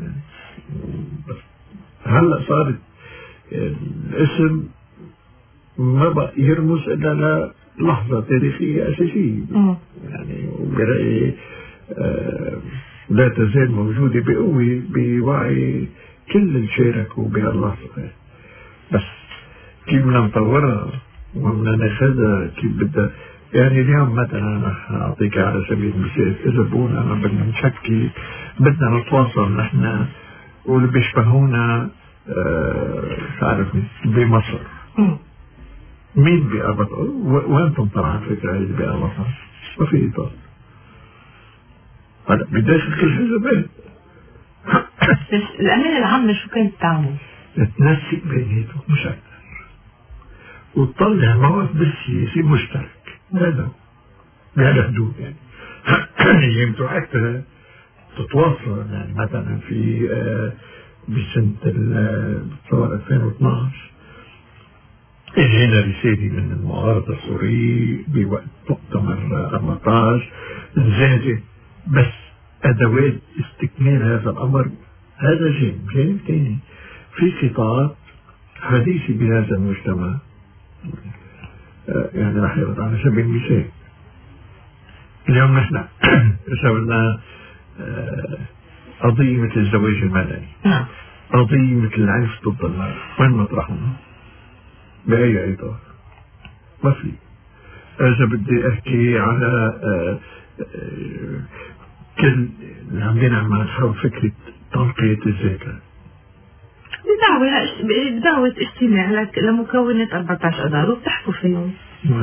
هلا صارت الاسم ما بقى يرمز الا للحظة تاريخية اساسية، يعني برأيي لا تزال موجودة بقوة بوعي كل اللي شاركوا بهاللحظة. بس كيف بدنا نطورها وبدنا ناخذها كيف بدها. يعني اليوم مثلا انا اعطيك على سبيل المثال، اذا بقول انا بدنا نشكل بدنا نتواصل نحن واللي بيشبهونا تعرفني بمصر، مين بأربطة؟ وانتم طبعا فكرة هذه بأربطة ما في إطار. هلا بداية كل حزبين الأمين العام شو كانت تعمل؟ تنسق بيناتهم مش أكثر وتطلع مواد بالسياسي مشترك. هذا بهذا حدود يعني يمكن حتى تتواصل. يعني مثلا في بسنة الثورة 2012 اجينا رسالة من المعارضة السورية بوقت مؤتمر 14 زادت بس ادوات استكمال هذا الامر. هذا جانب ثاني في قطاعات حديثة بهذا المجتمع. يعني رح يرد على سبيل المثال اليوم نحن سوينا قضية مثل الزواج المدني، قضية مثل العنف ضد المرأة، وين مطرحهم؟ بأي إطار؟ ما في. إذا بدي أحكي على كل اللي عم بينعمل حول فكرة تنقية الذاكرة، بدعوة اجتماع لمكونة 14 أذار وبتحكوا فيهم.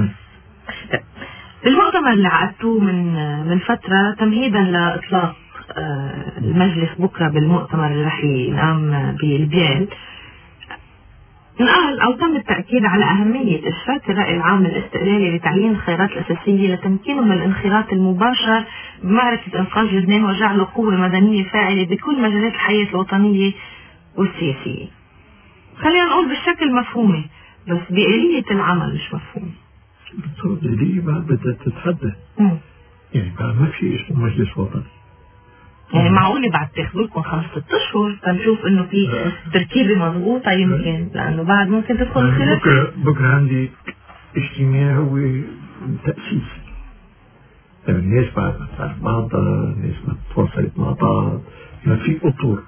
المؤتمر اللي عقدتوه من فترة تمهيدا لإطلاق المجلس بكرة بالمؤتمر اللي رح ينقام بالبيال، انقال أو تم التأكيد على أهمية إشراك الرأي العام الاستقلالي لتعيين الخيارات الأساسية لتمكينه من الانخراط المباشر بمعركة إنقاذ لبنان وجعله قوة مدنية فاعلة بكل مجالات الحياة الوطنية والسياسية. خلينا نقول بالشكل مفهومي، بس بآلية العمل مش مفهوم. بالآلية بعد بدها تتحدث. يعني بعد ما في اسمه مجلس وطني. يعني معقولة بعد تاخذوا لكم 5-6 أشهر تنشوف انه في تركيبة مضبوطة يمكن، لانه بعد ممكن تدخل الخلاف. بكرة عندي اجتماع هو تأسيسي. يعني الناس بعد ما تعرف بعضها، الناس ما تواصلت مع بعض، ما في اطر.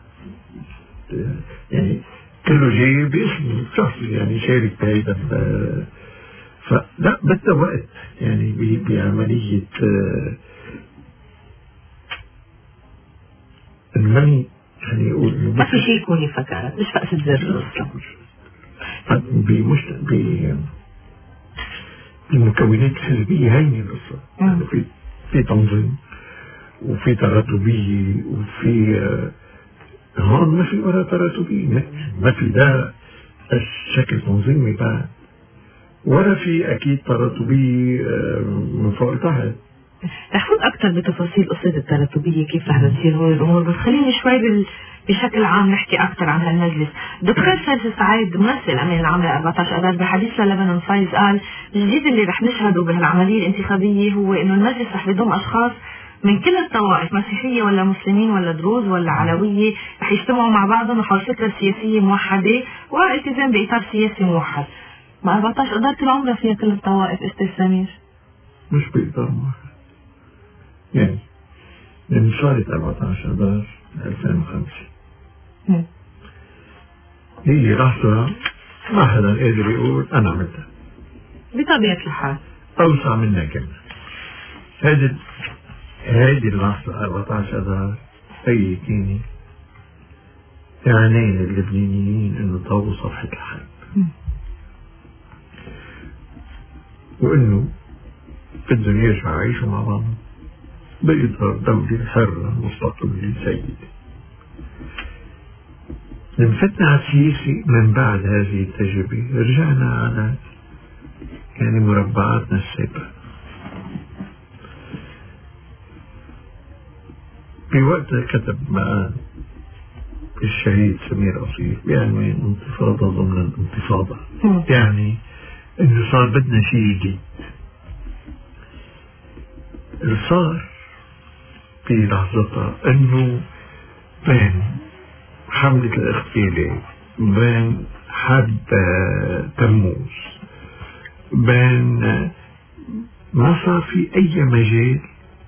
يعني كله جاي باسم شخصي يعني شارك بهيدا. فلا بدها وقت يعني بعملية المني. يعني يقول ما في شيء يكون يفكرت مش فقس الزر المكونات الحزبية هيني القصة. يعني في تنظيم وفي تراتبية وفي هون ما في ولا تراتبية، ما في ده الشكل تنظيمي بعد، ولا في أكيد تراتبية من فوق لتحت. رح فوت أكثر بتفاصيل قصة التراتبية كيف رح تصير هول الأمور، بس خليني شوي بشكل عام نحكي أكثر عن هالمجلس. دكتور فارس سعيد ممثل أمين العام 14 أذار بحديث للبنان فايز قال الجديد اللي رح نشهده بهالعملية الانتخابية هو إنه المجلس رح يضم أشخاص من كل الطوائف، مسيحية ولا مسلمين ولا دروز ولا علوية، رح يجتمعوا مع بعضهم حول فكرة سياسية موحدة والتزام بإطار سياسي موحد. مع 14 أذار طول عمرها فيها كل الطوائف أستاذ سمير، مش بإطار موحد. يعني من شهر 14 أذار 2005 هي لحظة ما حدا قادر يقول أنا عملتها بطبيعة الحال أوسع منا كمان. هذه اللحظة 14 أذار أيتيني إعلان اللبنانيين إنه طاووا صفحة الحرب وإنه بدهم يرجعوا يعيشوا مع بعض بإطار دولة حرة مستقلة سيدة. لما فتنا على السياسي من بعد هذه التجربة رجعنا على يعني مربعاتنا السابقة. بوقتها كتب مع الشهيد سمير أصيل بعنوان انتفاضة ضمن الانتفاضة، يعني انه صار بدنا شيء جديد. صار في لحظتها انه بين حملة الاغتيال، بين حرب تموز، بين ما صار في اي مجال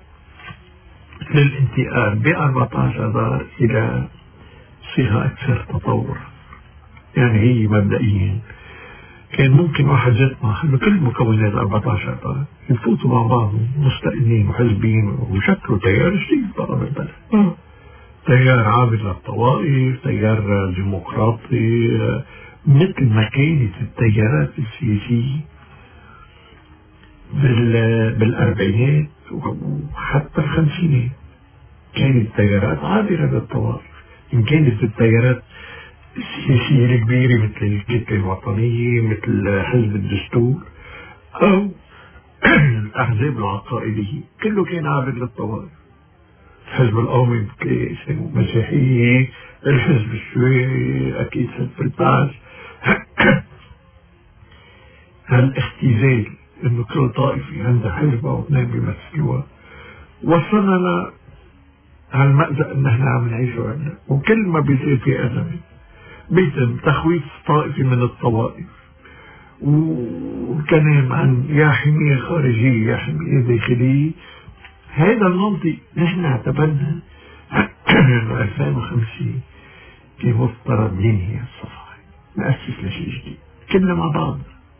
للانتقال ب 14 أذار الى صيغة اكثر تطورا. يعني هي مبدئيا كان ممكن واحد يطمح انه كل مكونات 14 أذار يفوتوا مع بعض مستقلين وحزبين وشكلوا تيار جديد بقى بالبلد، تيار عابر للطوائف، تيار ديمقراطي، مثل ما كانت التيارات السياسية بالأربعينات وحتى الخمسينات كانت تيارات عابرة للطوائف. إن كانت التيارات السياسية الكبيرة مثل الكتلة الوطنية، مثل حزب الدستور أو الأحزاب العقائدية، كله كان عابر للطوائف. الحزب القومي بتلاقي اسمه مسيحية، الحزب الشيوعي أكيد حزب البعث. هالاختزال إنه كل طائفة عندها حزب أو اثنين بيمثلوها وصلنا هالمأزق إن احنا عم نعيشه عنا. وكل ما بيصير في أزمة بيتم تخويف طائفة من الطوائف والكلام عن يا حمية خارجية يا حمية داخلية. هذا المنطق نحن اعتبرنا انه 2005 كان مفترض ينهي الصفحة، نأسس لشيء جديد كنا مع بعض.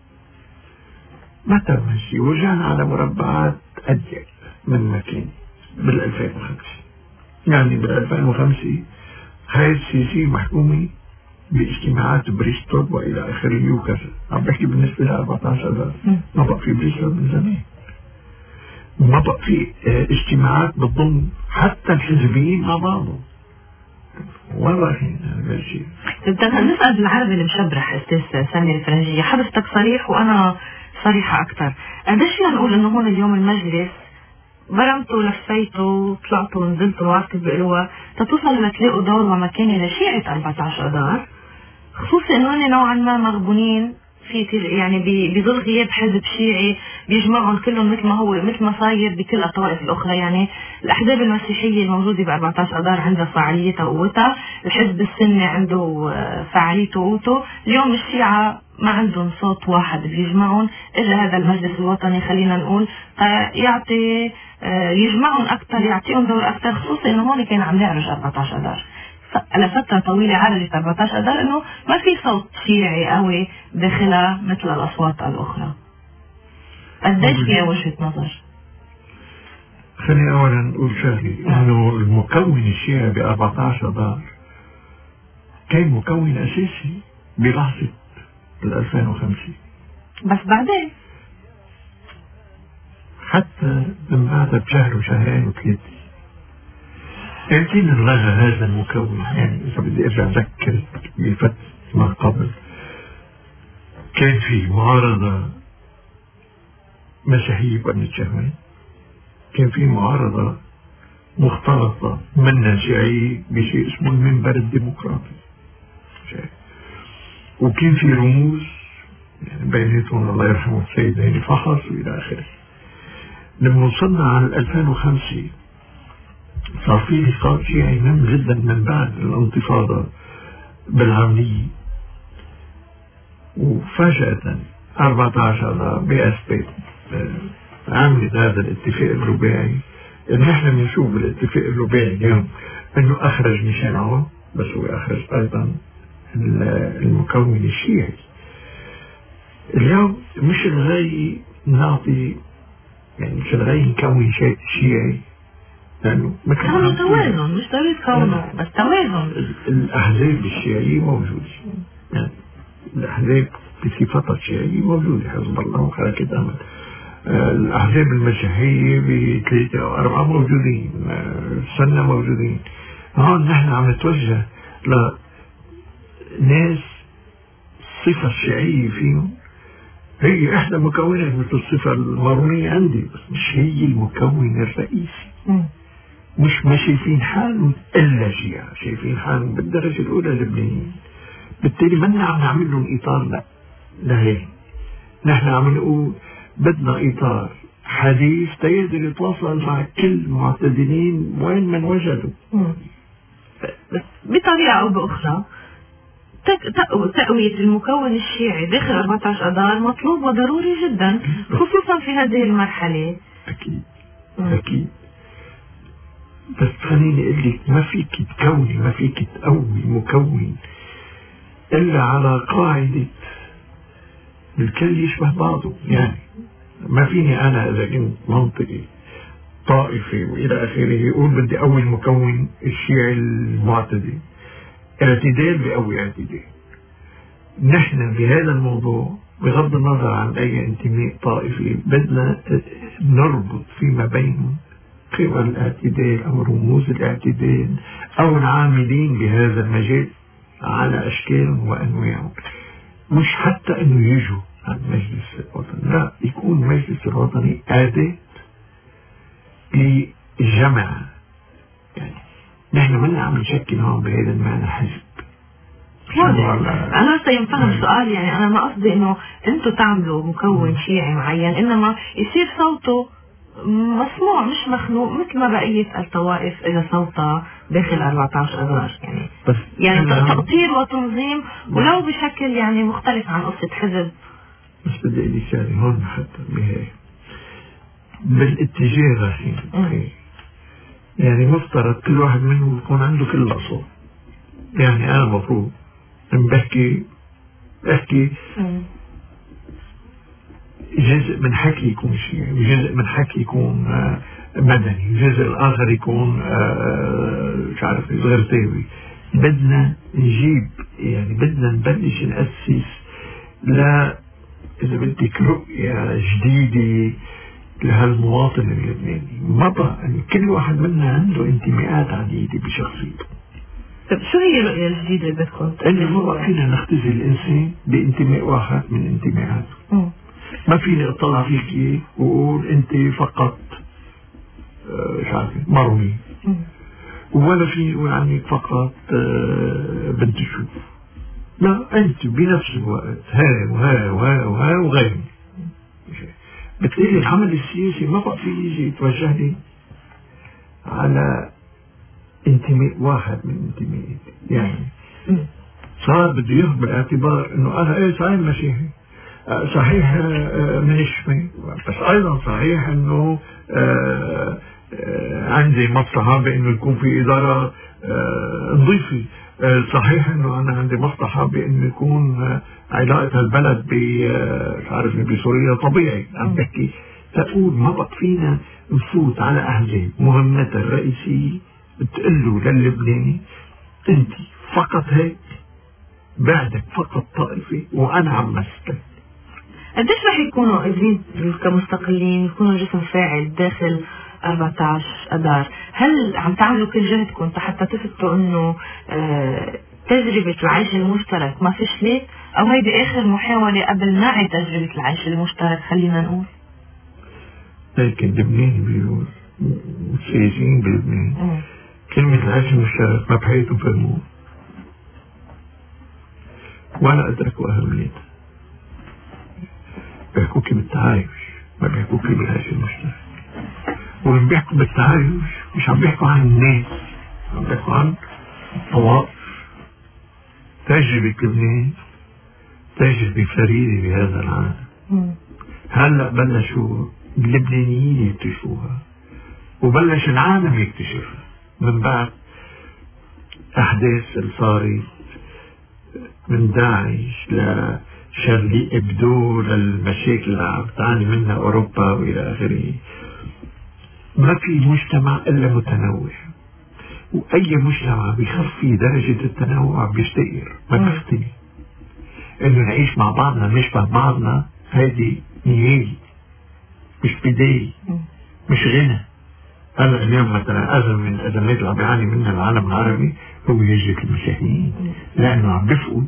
ما تم هالشيء ورجعنا على مربعات أضيق من ما كان بال 2005. يعني بال 2005 هاي السياسية محكومة باجتماعات بريستول وإلى آخره وكذا. عم بحكي بالنسبة ل 14 أذار ما بقى في بريستول من زمان، ما بقى في اجتماعات بتضم حتى الحزبيين مع بعضهم. والله هذا الشيء. بدنا نسأل بالعربي المشبرح أستاذ سامي الفرنجية، حضرتك صريح وأنا صريحة أكثر. قديش فينا نقول إنه هون اليوم المجلس برمتوا لفيتوا طلعتوا ونزلتوا وعرفتوا بقلوها تتوصلوا لتلاقوا دور ومكانة لشيعة 14 أذار، خصوصي إنه هن نوعا ما مغبونين في يعني بظل غياب حزب شيعي بيجمعهم كلهم مثل ما صاير بكل الطوائف الاخرى. يعني الاحزاب المسيحيه الموجوده ب 14 اذار عندها فاعليتها وقوتها، الحزب السني عنده فاعليته وقوته. اليوم الشيعه ما عندهم صوت واحد بيجمعهم، اجى هذا المجلس الوطني خلينا نقول يعطي يجمعهم اكثر، يعطيهم دور اكثر، خصوصي انه هون كان عم يعرج 14 اذار لفترة طويلة عرجت 14 أذار إنه ما في صوت شيعي قوي داخلها مثل الأصوات الأخرى. قديش فيها وجهة نظر؟ خليني أولا نقول شغلي إنه المكون الشيعي ب 14 أذار كان مكون أساسي بلحظة 2005، بس بعدين حتى من بعدها بشهر وشهرين وثلاثة يمكن نلغى هذا المكون. يعني إذا بدي أرجع أذكر بفترة ما قبل كان في معارضة مسيحية بأمن الشهوان، كان في معارضة مختلطة منها شيعية بشيء اسمه المنبر الديمقراطي، وكان في رموز يعني بيناتهم الله يرحمه السيد هاني فخر وإلى آخره. لما وصلنا على 2005 صار في لقاء شيعي مهم جدا من بعد الانتفاضة بالعملية، وفجأة 14 بأسباب عملت هذا الاتفاق الرباعي اللي نحن بنشوف بالاتفاق الرباعي اليوم انه اخرج ميشيل عون، بس هو اخرج ايضا المكون الشيعي. اليوم مش الغاية نعطي، يعني مش الغاية نكون شيء شيعي، لأنه كونه توازن، مش ضروري كونه بس توازن. الأحزاب الشيعية موجودة، يعني الأحزاب بصفتها الشيعية موجودة، حزب الله وحركة أمل. الأحزاب المسيحية ب3 أو 4 موجودين، السنة موجودين. هون نحن عم نتوجه لناس الصفة الشيعية فيهم هي إحدى مكونات، مثل الصفة المارونية عندي، بس مش هي المكون الرئيسي. مش ما شايفين حالهم إلا شيعة، شايفين حالهم بالدرجة الأولى لبنانيين. بالتالي ما عم نعمل لهم إطار لهيك. نحن عم نقول بدنا إطار حديث تقدر يتواصل مع كل المعتدلين وين من وجدوا. بس بطريقة أو بأخرى تقوية المكون الشيعي داخل 14 أذار مطلوب وضروري جدا، خصوصا في هذه المرحلة. أكيد أكيد. بس خليني أقول لك، ما فيك تكوني، ما فيك تقوي مكون إلا على قاعدة الكل يشبه بعضه. يعني ما فيني أنا إذا كنت منطقي طائفي وإلى آخره أقول بدي أقوي المكون الشيعي المعتدل. اعتدال بقوي اعتدال. نحن بهذا الموضوع بغض النظر عن أي انتماء طائفي بدنا نربط فيما بينهم قوى الاعتدال أو رموز الاعتدال أو العاملين بهذا المجال على أشكالهم وأنواعهم. مش حتى أنه يجوا عن مجلس الوطني، لا، يكون مجلس الوطني أداة للجمع. يعني نحن ما عم نشكل هون بهذا المعنى حزب. أنا سينفهم سؤال، يعني أنا ما قصدي إنه أنتوا تعملوا مكون شيعي معين، إنما يصير صوته مسموع مش مخنوق مثل ما بقية الطوائف إذا صوتها داخل 14 أذار. يعني تقدير وتنظيم ولو بشكل يعني مختلف عن قصة حزب. بس بدي أقول لك يعني هون حتى بالاتجاه رايحين. يعني مفترض كل واحد منهم يكون عنده كل الأصوات. يعني أنا مفروض بحكي جزء من حكي يكون شيعي، وجزء من حكي يكون مدني، وجزء الآخر يكون مش عارف غرتاوي. بدنا نجيب، يعني بدنا نبلش نأسس لا إذا بدك رؤية جديدة لهالمواطن اللبناني. مضى أن كل واحد منا عنده انتماءات عديدة بشخصيته. طب شو هي الرؤية الجديدة اللي بدكم؟ إنه ما فينا نختزل الإنسان بانتماء واحد من انتماءاته. ما فيني اطلع فيك وأقول أنت فقط مش عارف ماروني، ولا فيني أقول عنك فقط بنت شوف. لا، أنت بنفس الوقت ها وها وها وها وغير. بالتالي العمل السياسي ما بقى فيه يجي يتوجه لي على انتماء واحد من انتماءاتي. يعني صار بده ياخذ بالاعتبار انه انا صحيح مسيحي، صحيح من الشمال، بس ايضا صحيح انه عندي مصلحة بانه يكون في ادارة نظيفة، صحيح انه انا عندي مصلحة بانه يكون علاقة البلد بسوريا طبيعي. عم بحكي تقول ما بقى فينا نفوت على احزاب مهمتها الرئيسية بتقول له للبناني انت فقط هيك، بعدك فقط طائفي وانا عم مسكك. قديش رح يكونوا قادرين كمستقلين يكونوا جسم فاعل داخل 14 أذار؟ هل عم تعملوا كل جهدكم حتى تثبتوا انه تجربة العيش المشترك ما فشلت، او هيدي اخر محاولة قبل نعي تجربة العيش المشترك خلينا نقول؟ لكن لبنان بيقول السياسيين بلبنان كلمة العيش المشترك ما بحياتهم فهموه ولا أدركوا أهميتها. بيحكوكي بالتعايش، ما بيحكوكي بالعيش المشترك. ولما بيحكوا بالتعايش مش عم بيحكوا عن الناس، عم بيحكوا عن طوائف. تجربة لبنان تجربة فريدة بهذا العالم. هلأ بلشوا اللبنانيين يكتشفوها وبلش العالم يكتشفها من بعد أحداث اللي صارت من داعش لشارلي إبدو للمشاكل اللي عم تعاني منها أوروبا وإلى آخره. ما في مجتمع إلا متنوع، وأي مجتمع بيخفي درجة التنوع بيستقر ما بيختلف. إنه نعيش مع بعضنا نشبه بعضنا هذه نهاية مش بداية مش غنى. هلا اليوم مثلا أزمة من الأزمات اللي عم بيعاني منها العالم العربي هو هجرة المسيحيين، لأنه عم بيفقد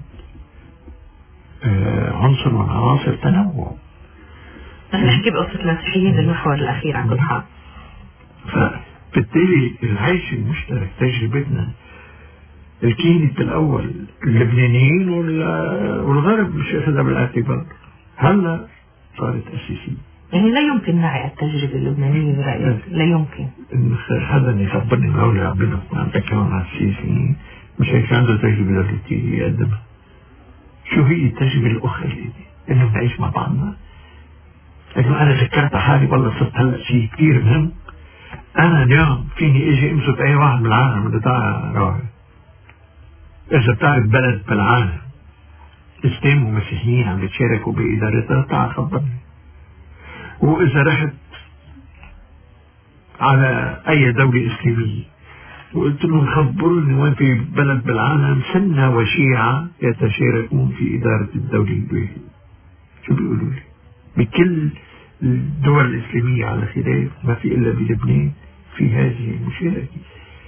عنصر من عناصر التنوع. نحن نحكي بقصة المسيحيين بالمحور الأخير على كل حال. فبالتالي العيش المشترك تجربتنا كانت بالأول اللبنانيين والغرب مش أخذها بالاعتبار، هلا صارت أساسية. يعني لا يمكن نعي التجربة اللبنانية برأيك؟ لا يمكن. هذا يخبرني الأولى عبده عم تحكي مع السياسيين مش هيك عنده تجربة دولتية يقدمها. شو هي التجربة الأخرى اللي إنه نعيش مع بعضنا؟ لكن أنا ذكرت حالي والله صرت هلا شيء كثير مهم. أنا اليوم فيني إجي أمسك أي واحد من العالم اللي تعال راوي، إذا بتعرف بلد بالعالم إسلام ومسيحيين عم يتشاركوا بإدارتها تعال خبرني. وإذا رحت على أي دولة إسلامية وقلت لهم خبروني وين في بلد بالعالم سنة وشيعة يتشاركون في إدارة الدولة الواحدة، شو بيقولوا لي؟ بكل الدول الإسلامية على خلاف ما في إلا بلبنان في هذه المشاركة.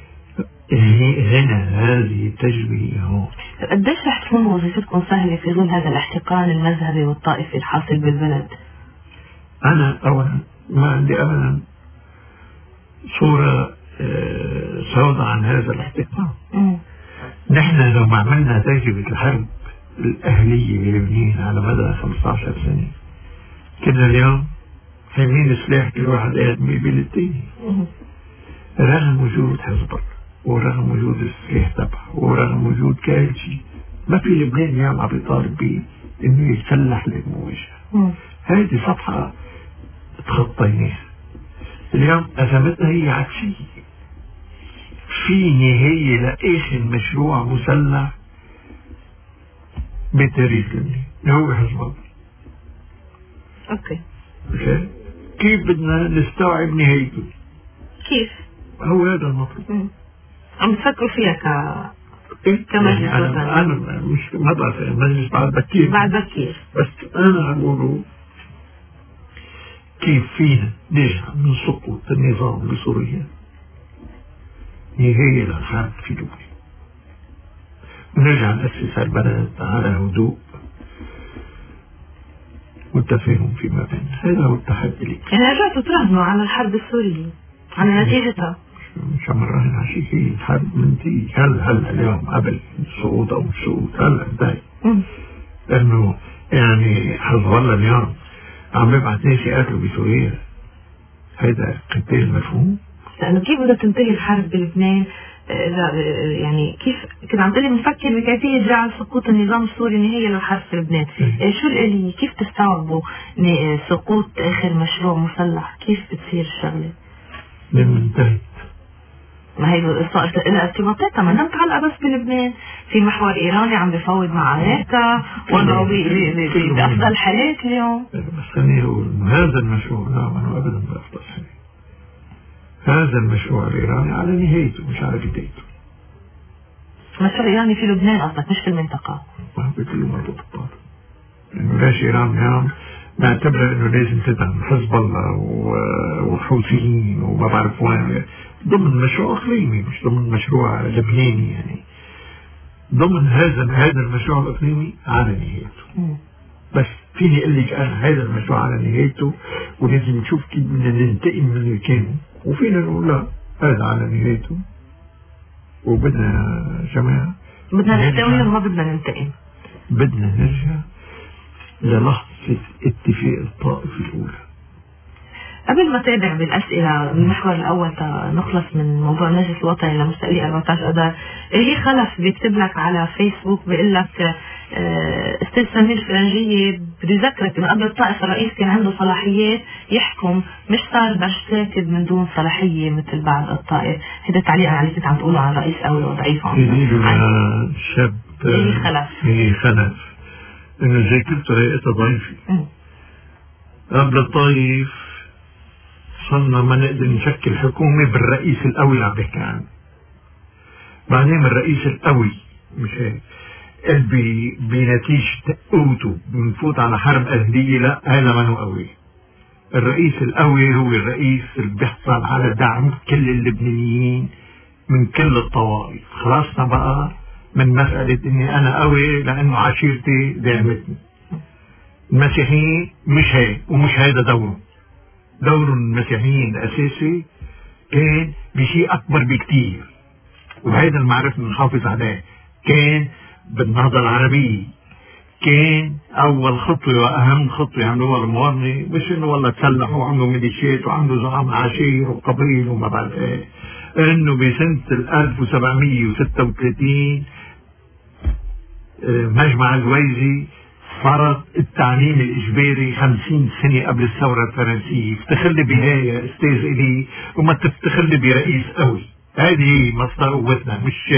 هنا هذه التجربة هون. قديش رح تكون وظيفتكم سهلة في ظل هذا الاحتقان المذهبي والطائفي الحاصل بالبلد؟ أنا أولا ما عندي أبدا صورة سوداء عن هذا الاحتقان. نحن لو ما عملنا تجربة الحرب الأهلية بلبنان على مدى 15 سنة كنا اليوم حاملين سلاح كل واحد قاعد بيبيل التاني، رغم وجود حزب الله ورغم وجود السلاح تبعه ورغم وجود كل شيء ما في لبنان اليوم عم بيطالب به انه يتسلح للمواجهة. هذه صفحة تخطيناها. اليوم أزمتنا هي عكسية، في نهاية لآخر مشروع مسلح بتاريخ لبنان هو حزب الله. اوكي. كيف بدنا نستوعب نهايته؟ كيف؟ هو هذا المطلوب. عم تفكروا فيها كمجلس أنا مش ما بعرف المجلس بعد بكير بس أنا أقوله كيف فينا نرجع من سقوط النظام بسوريا نهاية للحرب في لبنان ونرجع نأسس البلد على هدوء والتفاهم فيما بيننا. هذا هو التحدي لي. يعني رجعتوا تراهنوا على الحرب السورية على نتيجتها؟ مش عم نراهن على شيء، هي الحرب منتهي. هلا اليوم قبل السقوط او السقوط هلا انتهي. لانه يعني حزب الله اليوم عم بيبعث ناس يقاتلوا بسوريا، هذا قتال مفهوم. لانه كيف بدها تنتهي الحرب بلبنان؟ يعني كيف كنا عم تقولي بنفكر بكيفية جعل سقوط النظام السوري نهاية للحرب في لبنان. شو الآلية؟ كيف تستوعبوا سقوط آخر مشروع مسلح؟ كيف بتصير الشغلة؟ لما انتهت ما هي ارتباطاتها ما متعلقة بس بلبنان، في محور إيراني عم بفاوض مع أمريكا وضعوا بأفضل حالات اليوم. بس خليني أقول هذا المشروع لا أنا أبدا بأفضل حالات. هذا المشروع الإيراني على نهايته مش على بدايته. المشروع الإيراني في لبنان قصدك مش في المنطقة؟ ما بكل مربوط ببعض. إنه ليش إيران اليوم نعتبر إنه لازم تدعم حزب الله والحوثيين وما بعرف وين ضمن مشروع إقليمي مش ضمن مشروع لبناني، يعني ضمن هذا المشروع الإقليمي على نهايته. بس فيني أقول لك أنا هذا المشروع على نهايته ولازم نشوف كيف بدنا ننتقم من اللي كانوا، وفينا نقول لا هذا على نهايته وبدنا جماعة بدنا نحتوي وما بدنا ننتقم، بدنا نرجع للحظة اتفاق الطائفة الأولى. قبل ما تابع بالأسئلة المحور الأول نخلص من موضوع المجلس الوطني لمستقبل 14 أذار، هي خلف بيكتب لك على فيسبوك بيقول لك استاذ سمير فرنجية بده يذكرك انه قبل الطائفة الرئيس كان عنده صلاحيات يحكم، مش صار بس كاتب من دون صلاحية مثل بعض الطائف. هذا تعليق على اللي كنت عم تقوله عن الرئيس او ضعيف شاب خلف انه ذاكرته هيئتها ضعيفة. قبل الطائف صرنا ما نقدر نشكل حكومة بالرئيس القوي اللي عم بحكي عنه. بعدين الرئيس القوي مش هيك بنتيجة قوته بنفوت على حرب أهلية، لا هذا ما هو قوي. الرئيس القوي هو الرئيس اللي بيحصل على دعم كل اللبنانيين من كل الطوائف. خلصنا بقى من مسألة اني انا قوي لانه عشيرتي دعمتني. المسيحيين مش هيك، ومش هذا دور المسيحيين الاساسي كان بشيء اكبر بكتير، وهذا المعرفة نحافظ عليه. كان بالنهضة العربية كان اول خطوة واهم خطوة عملوها المواطنين، مش انه والله تسلحوا وعملوا ميليشيات وعملوا زعامة عشير وقبيل وما بعد ايه، انه بسنة 1736 مجمع الويزي فرض التعليم الإجباري 50 سنة قبل الثورة الفرنسية. افتخر لي بهاي يا أستاذ إلي، وما تفتخر لي برئيس قوي. هذه مصدر قوتنا، مش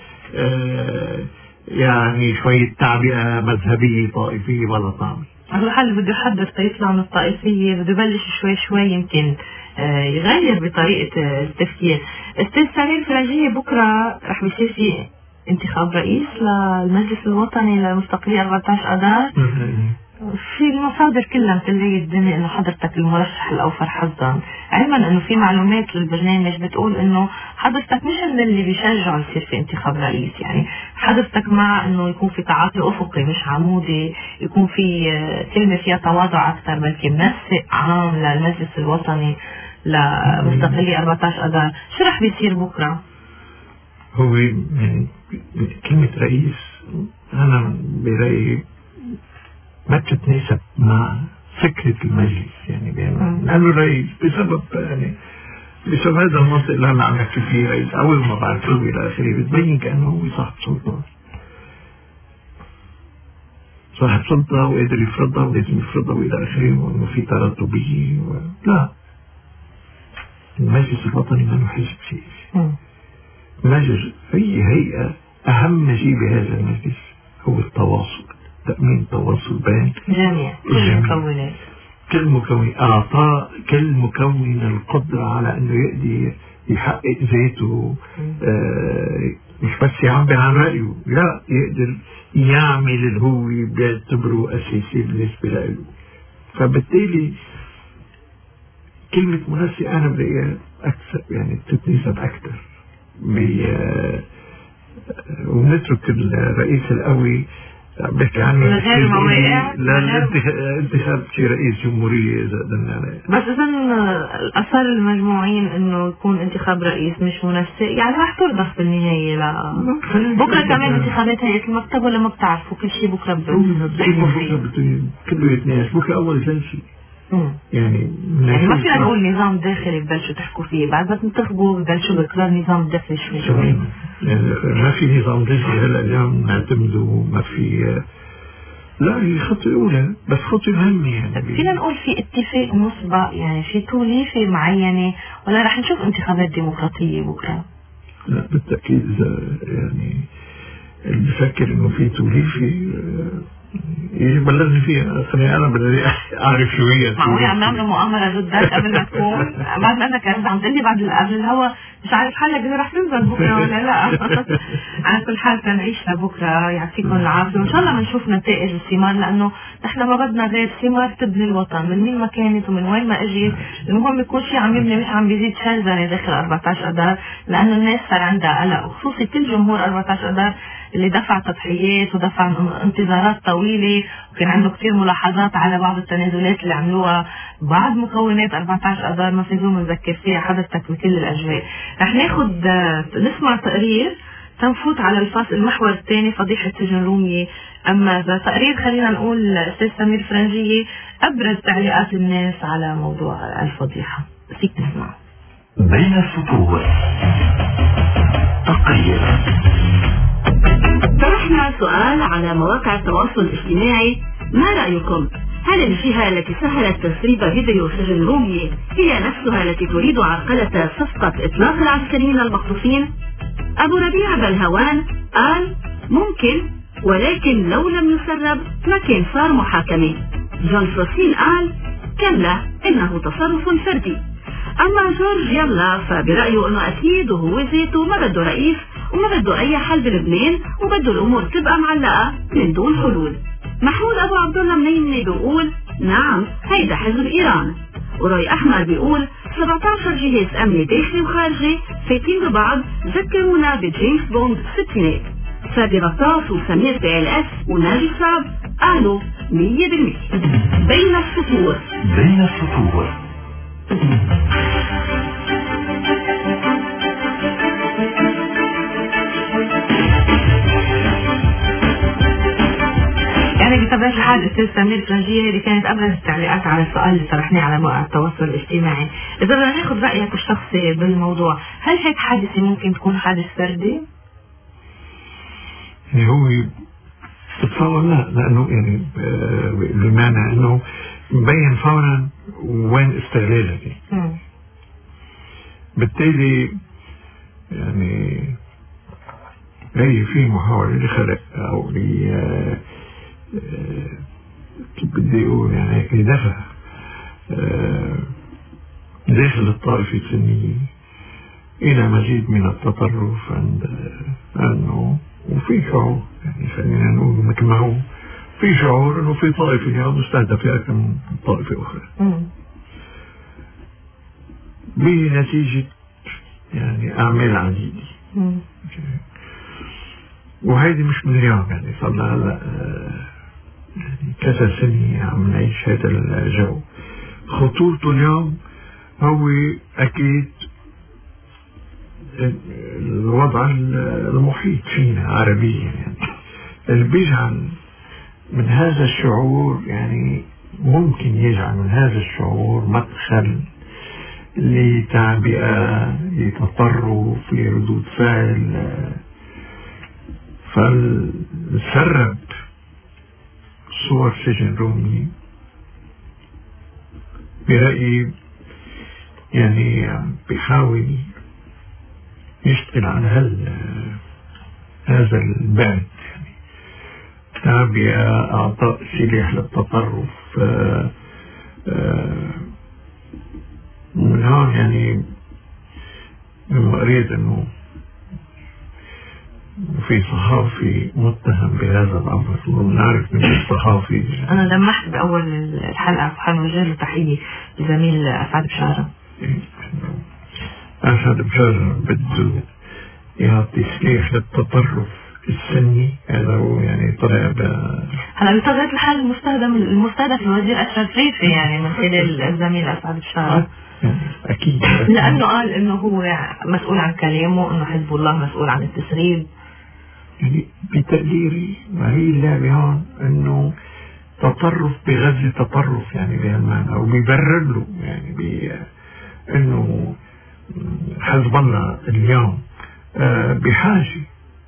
يعني شوية تعبئة مذهبية طائفية ولا طعمي. على حال بده يحضر يطلع من الطائفية، بده يبلش شوي يمكن يغير بطريقة التفكير. أستاذ سمير فرنجية، بكرة رح بيصير في انتخاب رئيس للمجلس الوطني للمستقلية 14 آذار. في المصادر كلها متلية الدنيا انه حضرتك المرشح الاوفر حظا، علما انه في معلومات للبرنامج بتقول انه حضرتك مش من اللي بيشجعوا يصير في انتخاب رئيس، يعني حضرتك مع انه يكون في تعاطي افقي مش عمودي، يكون في كلمة فيها تواضع اكثر، بلكي منسق عام للمجلس الوطني لمستقلية 14 آذار. شو رح بيصير بكرة؟ هو كلمة رئيس انا برأيي ما بتتناسب مع فكرة المجلس، يعني لأنه رئيس بسبب هذا المنطق اللي أنا عم أحكي فيه، رئيس أول ما بعرفه إلى آخره بتبين كأنه هو صاحب سلطة وقادر يفرضها ولازم يفرضها وإلى آخره، وإنه في ترتبية لا، المجلس الوطني ما له حزب سياسي. المجلس هي هيئة، أهم شيء بهذا المجلس هو التواصل، تأمين تواصل بين جميع المكونات، كل مكون، أعطاء كل مكون القدرة على أنه يقدر يحقق ذاته، مش بس يعبر عن رأيه، لا يقدر يعمل اللي هو بيعتبره أساسي بالنسبة له. فبالتالي كلمة منسق أنا برأيي أكثر، يعني تتناسب أكثر ونترك الرئيس القوي بحكي عنه غير مواقع للانتخاب شي رئيس جمهورية إذا قدرنا عليه. بس إذا الأصل المجموعين إنه يكون انتخاب رئيس مش منسق، يعني راح ترضخ بالنهاية. لا بكرة كمان انتخابات هيئة المكتب، ولا ما بتعرفوا كل شيء بكرة كله يتناقش بكرة أول جلسة. يعني ما فينا نقول نظام داخلي ببلشوا تحكوا فيه، بعد ما تنتخبوا ببلشوا بكرة نظام داخلي شوي. يعني ما في نظام داخلي هلا اليوم نعتمده، ما في، لا هي خطوة أولى بس خطوة مهمة. يعني فينا نقول في اتفاق مسبق، يعني في توليفة معينة، ولا رح نشوف انتخابات ديمقراطية بكرة؟ لا بالتأكيد، يعني اللي بفكر إنه في توليفة يبلغني فيها. أنا بدي أعرف شو هي. معقول عم نعمل مؤامرة ضدك قبل ما تكون، بعد ما أنك عم تقول لي بعد الهوا مش عارف حالك إذا رح تنزل بكرة ولا لا. على كل حال تنعيش لبكرة، يعطيكم العافية، وإن شاء الله بنشوف نتائج الثمار، لأنه نحن ما بدنا غير ثمار تبني الوطن من مين ما كانت ومن وين ما أجيت. المهم يكون شيء عم يبني، مش عم بيزيد شرذمة داخل 14 آذار، لأنه الناس صار عندها قلق، وخصوصي كل جمهور 14 آذار اللي دفع تضحيات ودفع انتظارات طويلة، وكان عنده كثير ملاحظات على بعض التنازلات اللي عملوها بعض مكونات 14 آذار ما في زوم نذكر فيها حضرتك بكل الأجواء. رح نسمع تقرير تنفوت على الفاصل المحور الثاني، فضيحة سجن رومية. أما إذا تقرير خلينا نقول أستاذ سمير فرنجية أبرز تعليقات الناس على موضوع الفضيحة، فيك تسمع. بين السطور تقرير. طرحنا سؤال على مواقع التواصل الاجتماعي: ما رأيكم؟ هل الجهة التي سهلت تسريب فيديو سجن رومية هي نفسها التي تريد عرقلة صفقة إطلاق العسكريين المخطوفين؟ أبو ربيع بلهوان قال: ممكن، ولكن لو لم يسرب ما كان صار محاكمة. جون فروسين قال كلا إنه تصرف فردي. أما جورج يلا فبرأيه إنه أكيد وهو ذاته ما بده رئيس وما بده أي حل بلبنان وبده الأمور تبقى معلقة من دون حلول. محمود أبو عبد الله منيني بيقول نعم هيدا حزب إيران. وراي أحمد بيقول 17 جهاز أمني داخلي وخارجي فايتين ببعض ذكرونا بجيمس بوند الستينات. فادي غطاس وسمير PLS وناجي صعب قالوا 100%. بين السطور. بين السطور. يعني بطبيعة الحال أستاذ سمير فرنجية هذه كانت أبرز التعليقات على السؤال اللي طرحناه على مواقع التواصل الاجتماعي. إذا بدنا ناخذ رأيك الشخصي بالموضوع، هل هيك حادثة ممكن تكون حادث فردي؟ يعني هو بتصور لا، لأنه يعني بمعنى أنه مبين فورا وين استغلالها دي. بالتالي يعني هي في محاولة لخلق أو كيف بدي أقول يعني هيك لدفع داخل الطائفة السنية إلى مزيد من التطرف عنه. وفي شعور يعني خلينا نقول مثل ما هو في شعور إنه في طائفة اليوم مستهدفة أكثر من طائفة أخرى بنتيجة يعني أعمال عديدة. وهيدي مش من اليوم، يعني صار لها هلا يعني كذا سنة عم نعيش هذا الجو. خطورته اليوم هو أكيد الوضع المحيط فينا عربيا، يعني اللي بيجعل من هذا الشعور، يعني ممكن يجعل من هذا الشعور مدخل لتعبئة لتطرف لردود فعل. فالسرب صور سجن رومي برأيي يعني بيحاول يشتغل على هذا البعد، يعني تعبئة أعطاء سلاح للتطرف. من هون يعني أريد أنه في صحافي متهم بهذا الأمر ونعرف من الصحافي. أنا لمحت بأول الحلقة وحنوجه له تحية لزميل أسعد بشارة. أسعد بشارة بده يعطي سلاح للتطرف السني، هذا هو يعني طلع هلا بطبيعة الحال المستهدف الوزير أشرف رفيفي يعني من خلال الزميل أسعد بشارة. أكيد لأنه قال إنه هو مسؤول عن كلامه، إنه حزب الله مسؤول عن التسريب. يعني بتقديري ما هي اللعبة هون إنه تطرف بغزة تطرف، يعني بهالمعنى أو بيبرر له، يعني إنه حزب الله اليوم بحاجة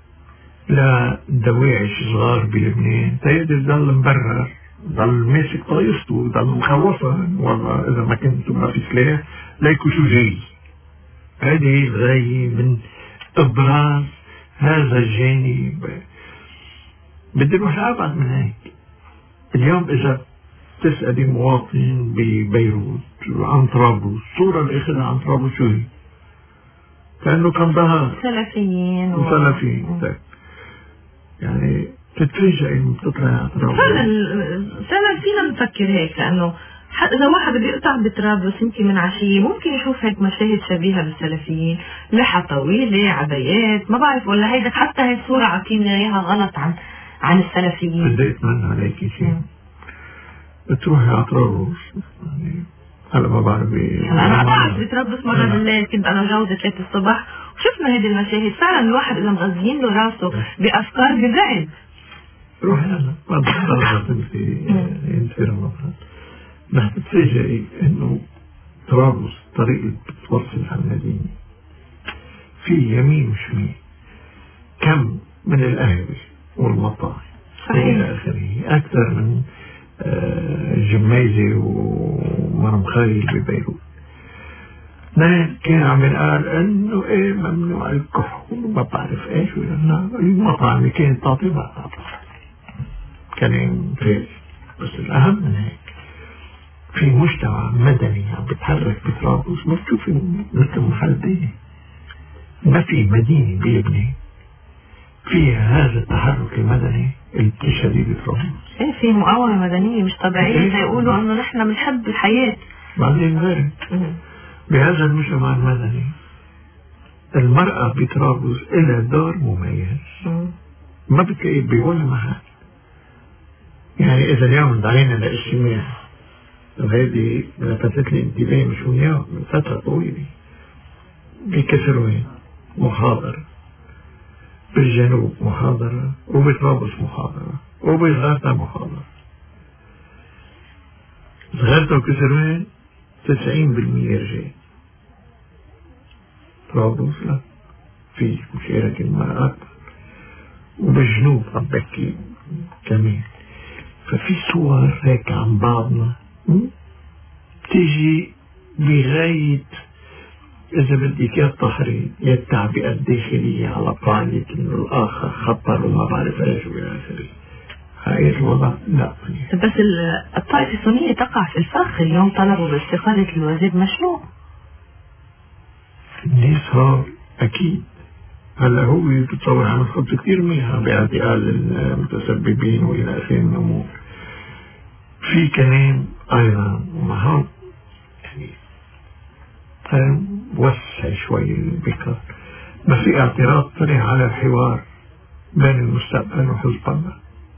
لدواعش صغار بلبنان تقدر يضل مبرر، ضل ماسك طائفته، ضل مخوفا والله إذا ما كنتم ما في سلاح ليكوا شو جاي. هذه الغاية من إبراز هذا الجانب. بدي نروح أبعد من هيك. اليوم إذا تسألي مواطن ببيروت عن طرابلس، الصورة اللي أخذها عن طرابلس شو هي؟ كأنه كان ظهر سلفيين وسلفيين. يعني تتفاجئ إنه بتطلع طرابلس. فعلا فينا نفكر هيك، لأنه إذا واحد بده يقطع بطرابلس يمكن من عشية ممكن يشوف هيك مشاهد شبيهة بالسلفيين، لحى طويلة، عبايات، ما بعرف ولا هيدا حتى هي الصورة عطينا إياها غلط عن السلفيين. بدي أتمنى عليك شيء بتروحي على طرابلس، يعني هلا ما بعرف. أنا بعرف بطرابلس مرة بالليل كنت أنا جوزة 3 الصبح وشفنا هذه المشاهد. فعلا الواحد إذا مغذيين له راسه بأفكار ببعد. روحي هلا ما بتطلع في رمضان رح تتفاجئي إنه طرابلس طريقة بتوصل على المدينة في يمين وشمال كم من القهوة والمطاعم إلى آخره، أكثر من جميزة ومرمخايل ببيروت. اثنين كان عم ينقال انه ايه ممنوع الكحول وما بعرف ايش المطاعم كانت تعطي بقى كلام فارغ. بس الاهم من هيك في مجتمع مدني عم بيتحرك بطرابلس، ما بتشوفي مثل محل ديني، ما في مدينة بيبني فيها هذا التحرك المدني الشديد بطرابلس. ايه في مقاومة مدنية مش طبيعية، يقولوا انه نحن بنحب الحياة. بعدين غير بهذا المجتمع المدني المرأة بطرابلس إلها دور مميز ما بتلاقيه بولا محل. يعني إذا اليوم دعينا لاجتماع وهذه لفتت لي انتباهي مش اليوم من فترة طويلة، بكسروين محاضرة، بالجنوب محاضرة، وبطرابلس محاضرة، وبصغارتا محاضرة. صغارتا وكسروين 90% رجال، طرابلس لا في مشاركة المرأة، وبالجنوب عم بحكي كمان. ففي صور هيك عن بعضنا تيجي بغاية إذا بدك يا التحريض يا التعبئة الداخلية على قاعدة إنه الآخر خطر وما بعرف إيش وإلى آخره. هاي الوضع لا. بس الطائفة السنية تقع في الفخ. اليوم طلبوا باستقالة الوزير مشروع. الناس هار أكيد. هلا هو بتصور عم خط كثير منها باعتقال المتسببين وإلى آخره من الأمور. في كلام أيضا ومع يعني وسع شوي البكر، ما في اعتراض طلع على الحوار بين المستقبل وحزب الله.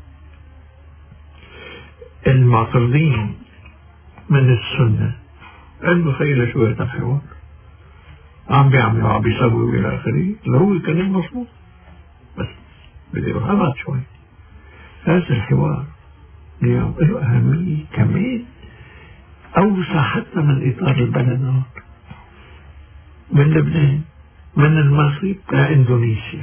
المعترضين من السنة قالوا خير شوية الحوار عم بيعملوا عم بيسووا إلى آخره، اللي هو الكلام مظبوط، بس بدي يروح أبعد شوي. هذا الحوار اليوم له أهمية كمان أوسع حتى من إطار البلد، من لبنان من المغرب لإندونيسيا.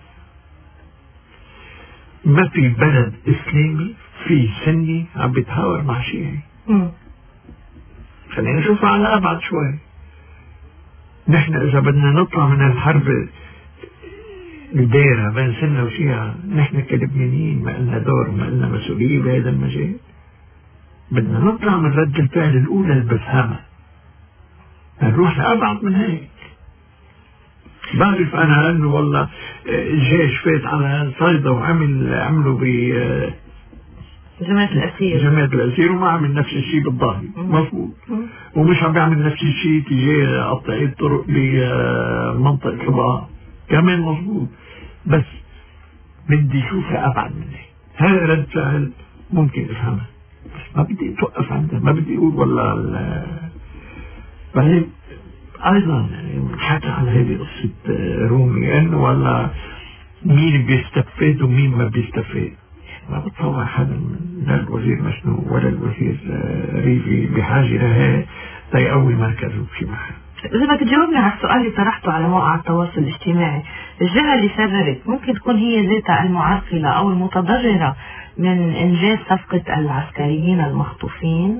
ما في بلد إسلامي في سني عم بيتحاور مع شيعي. خلينا نشوفها على أبعد شوي. نحن إذا بدنا نطلع من الحرب الدائرة بين سنة وشيعة، نحن كلبنانيين ما لنا دور وما لنا مسؤولية بهذا المجال. بدنا نطلع من رد الفعل الأولى اللي بفهمها، نروح لأبعد من هيك. بعرف أنا أنه والله الجيش فات على صيدا عملوا ب جماعة الأسير وما عمل نفس الشيء بالظاهر مفروض، ومش عم بيعمل نفس الشيء تجاه قطاع الطرق بمنطقة حباء كمان مظبوط. بس بدي شوفها أبعد من هيك. هذا رد فعل ممكن أفهمها، بس ما بدي أتوقف عندها، ما بدي أقول والله. بعدين أيضا حتى على هذه قصة رومي أنه والله مين بيستفيد ومين ما بيستفيد. ما بتصور حدا من الوزير مشنو ولا الوزير ريفي بحاجة لها تيقوي مركزه بشي محل. إذا بدك تجاوبني على السؤال اللي طرحته على مواقع التواصل الاجتماعي، الجهة اللي سررت ممكن تكون هي ذاتها المعرقلة أو المتضررة من إنجاز صفقة العسكريين المخطوفين؟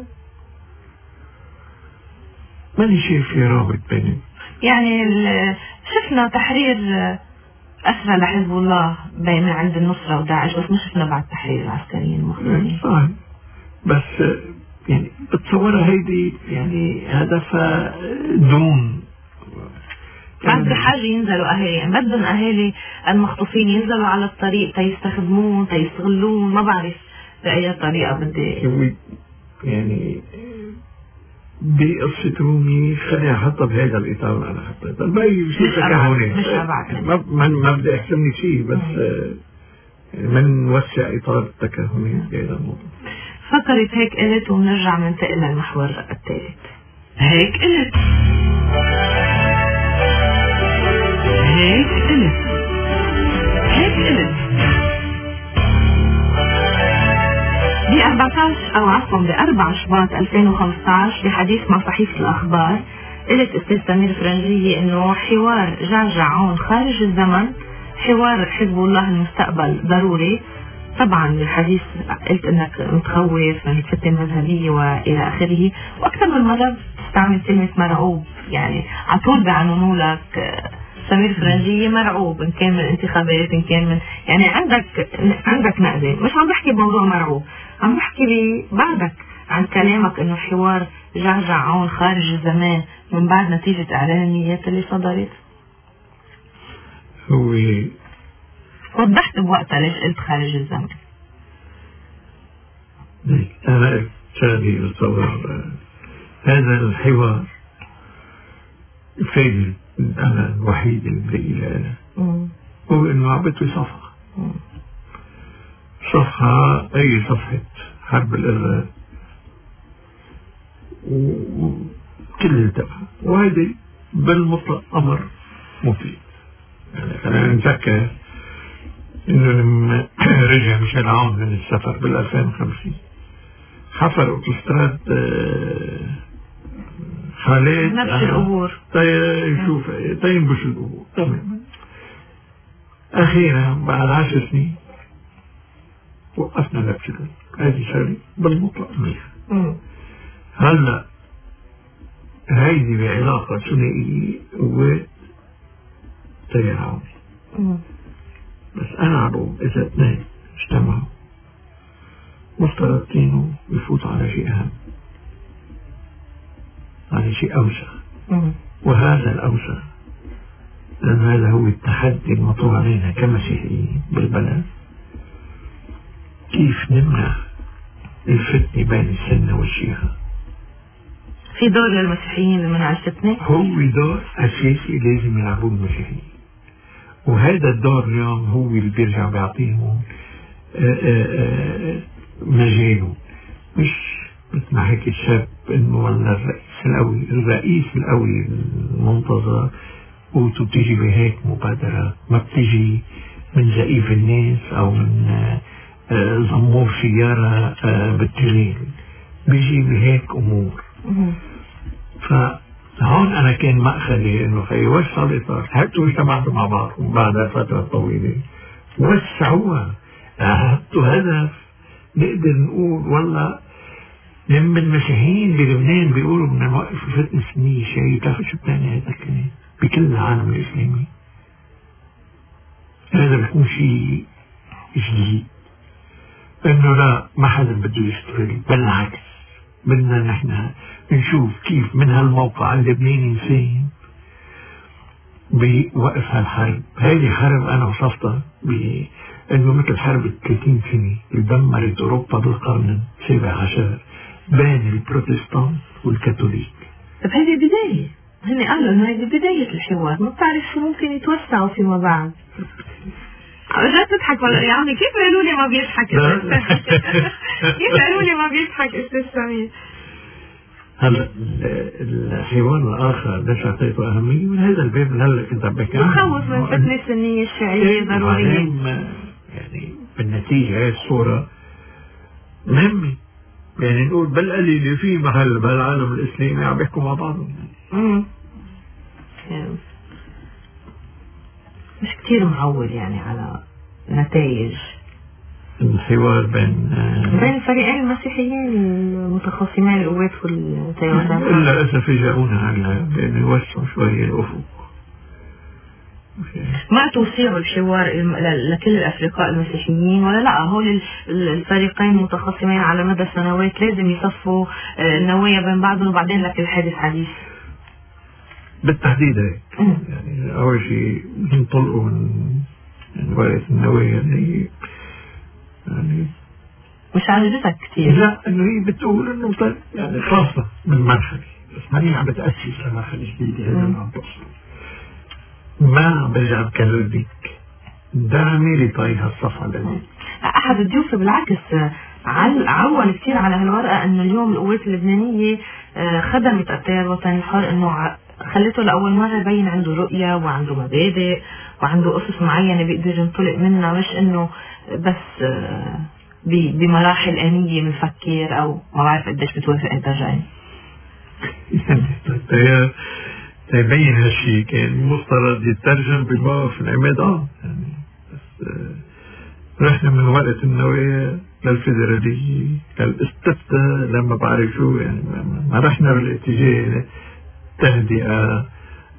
ماني شايف في رابط بينهم. يعني شفنا تحرير أسرى لحزب الله بين عند النصرة وداعش، بس ما شفنا بعد تحرير العسكريين المخطوفين. صحيح، بس يعني بتصورها هيدي يعني هدفها دون بعد بحاجة ينزلوا أهالي، يعني بدهم أهالي المخطوفين ينزلوا على الطريق تيستخدمون تيستغلون، ما بعرف بأي طريقة بدي يعني بقصة رومي خليها حطها بهذا الإطار اللي أنا حطيتها. الباقي شيء تكهني مش أبعد ما بدي أحسمني شيء، بس ما نوسع إطار التكهني بهذا الموضوع. فكرت هيك قلت ونرجع ننتقل للمحور الثالث. هيك قلت هيك قلت هيك قلت ب 4 شباط 2015 بحديث مع صحيفة الأخبار قلت أستاذ سمير فرنجية إنه حوار جعجع عون خارج الزمن، حوار حزب الله المستقبل ضروري. طبعا بالحديث قلت انك متخوف من الفتنة المذهبية والى اخره، واكثر من مرة تستعمل كلمة مرعوب يعني على طول بيعنونوا لك سمير فرنجية مرعوب، إن كان من الانتخابات إن كان من يعني عندك نقدة. مش عم بحكي بموضوع مرعوب، عم بحكي بعدك عن كلامك إنه حوار جعجع عون خارج الزمان من بعد نتيجة إعلان النيات اللي صدرت. هو وضحت بوقتها ليش قلت خارج الزمان. أنا ثاني أتصور هذا الحوار الفايدة أنا الوحيد اللي هو إنه عم بتوي صفحة أي صفحة حرب الإرهاب وكل التبع، وهذا بالمطلق أمر مفيد. يعني خلينا نتذكر إنه لما رجع ميشيل عون من السفر بال2050 حفر أوتوستراد خالد نبش القبور ينبش القبور. تمام. أخيرا بعد 10 سنين وقفنا نبش القبور. هذه شغلة بالمطلق منيحة. هلا هيدي بعلاقة ثنائية وتيار عوني. بس أنا عروض إذا اثنين اجتمعوا مفترض كانوا يفوتوا على شيء أهم، على شيء أوسع. وهذا الأوسع لأن هذا هو التحدي المطروح علينا كمسيحيين بالبلد، كيف نمنع الفتنة بين السنة والشيعة. في دور للمسيحيين لمنع الفتنة؟ هو دور أساسي لازم يلعبوه المسيحيين، وهذا الدور اليوم هو اللي بيرجع بيعطيهم مجاله. مش مثل ما حكي الشاب انه والله الرئيس القوي المنتظر وتبتجي بهيك مبادرة، ما بتجي من زئيف الناس او من زمور سيارة بالتليل، بيجي بهيك امور. فهون انا كان مأخذي انه خي وسع الاطار، حتى اجتمعتوا مع بعض بعد فترة طويلة وسعوها، حطوا هدف نقدر نقول والله لما المسيحيين بلبنان بيقولوا بدنا نوقف الفتنة السنية شيء، بتعرفوا شو بتعني هذا الكلام بكل العالم الإسلامي؟ هذا بيكون شيء جديد، انه لا ما حدا بده يشتغل، بالعكس بدنا نحن نشوف كيف من هالموقع اللبناني نساهم بوقف هالحرب. هذه حرب انا وصفتها بانه مثل حرب 30 سنة اللي دمرت اوروبا بالقرن ال17 بين البروتستانت والكاثوليك. طب هذه بداية، هن قالوا انه هذه بداية الحوار، ما بتعرف شو ممكن يتوسعوا فيما بعد. رجعت تضحك ولا يا عمي؟ كيف قالوا لي ما بيضحك؟ كيف قالوا لي ما بيضحك استاذ سمير؟ هلا الحوار الآخر ليش أعطيته أهمية من هذا الباب اللي هلا كنت عم بحكي عنه، يخوف من فتنة السنية الشيعية ضرورية. يعني بالنتيجة هاي الصورة مهمة، يعني نقول بالقليل في محل بالعالم الإسلامي عم بيحكوا مع بعضهم. مش كتير معول يعني على نتائج الحوار بين الفريقين المسيحيين المتخاصمين القوات والتيارات. إلا إذا فاجئونا على بأن يوسعوا شوية الأفق. ما توسيعوا الحوار لكل الأفرقاء المسيحيين ولا لا؟ هول الفريقين متخاصمين على مدى سنوات لازم يصفوا النوايا بين بعضهم وبعدين لكل حادث حديث. بالتحديد هيك. يعني أول شيء ينطلقوا من ورقة النوايا اللي يعني مش عجبتك كثير؟ لا، إنه هي بتقول إنه يعني خاصة من مرحلة، بس ما هي عم بتأسس لمرحلة جديدة. هذا اللي عم بقصد. ما برجع بكرر لك دعمي لطي هالصفحة لدي. أحد الضيوف بالعكس عول كثير على هالورقة إنه اليوم القوات اللبنانية خدمت التيار الوطني الحر، إنه خلته لأول مرة يبين عنده رؤية وعنده مبادئ وعنده قصص معينة بيقدر ينطلق منها، مش إنه بس بمراحل آنية بنفكر أو ما بعرف قديش بتوافق أنت جاي. التيار تبين هالشيء كان مفترض يترجم بموقف العماد يعني بس رحنا من وقت النوايا للفيدرالية للاستفتاء لما بعرف شو، يعني ما رحنا بالاتجاه التهدئة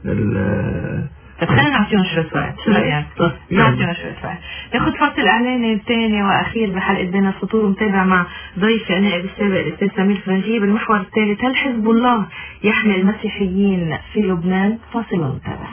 طب خلينا نعطيهم شوية وقت، شو رأيك؟ نعطيهم شوية وقت. ناخد فصل إعلاني ثاني وأخير بحلقة بين السطور، ومتابع مع ضيفي النائب السابق الأستاذ سمير فرنجي بالمحور الثالث: هل حزب الله يحمي المسيحيين في لبنان؟ فاصل ونتابع.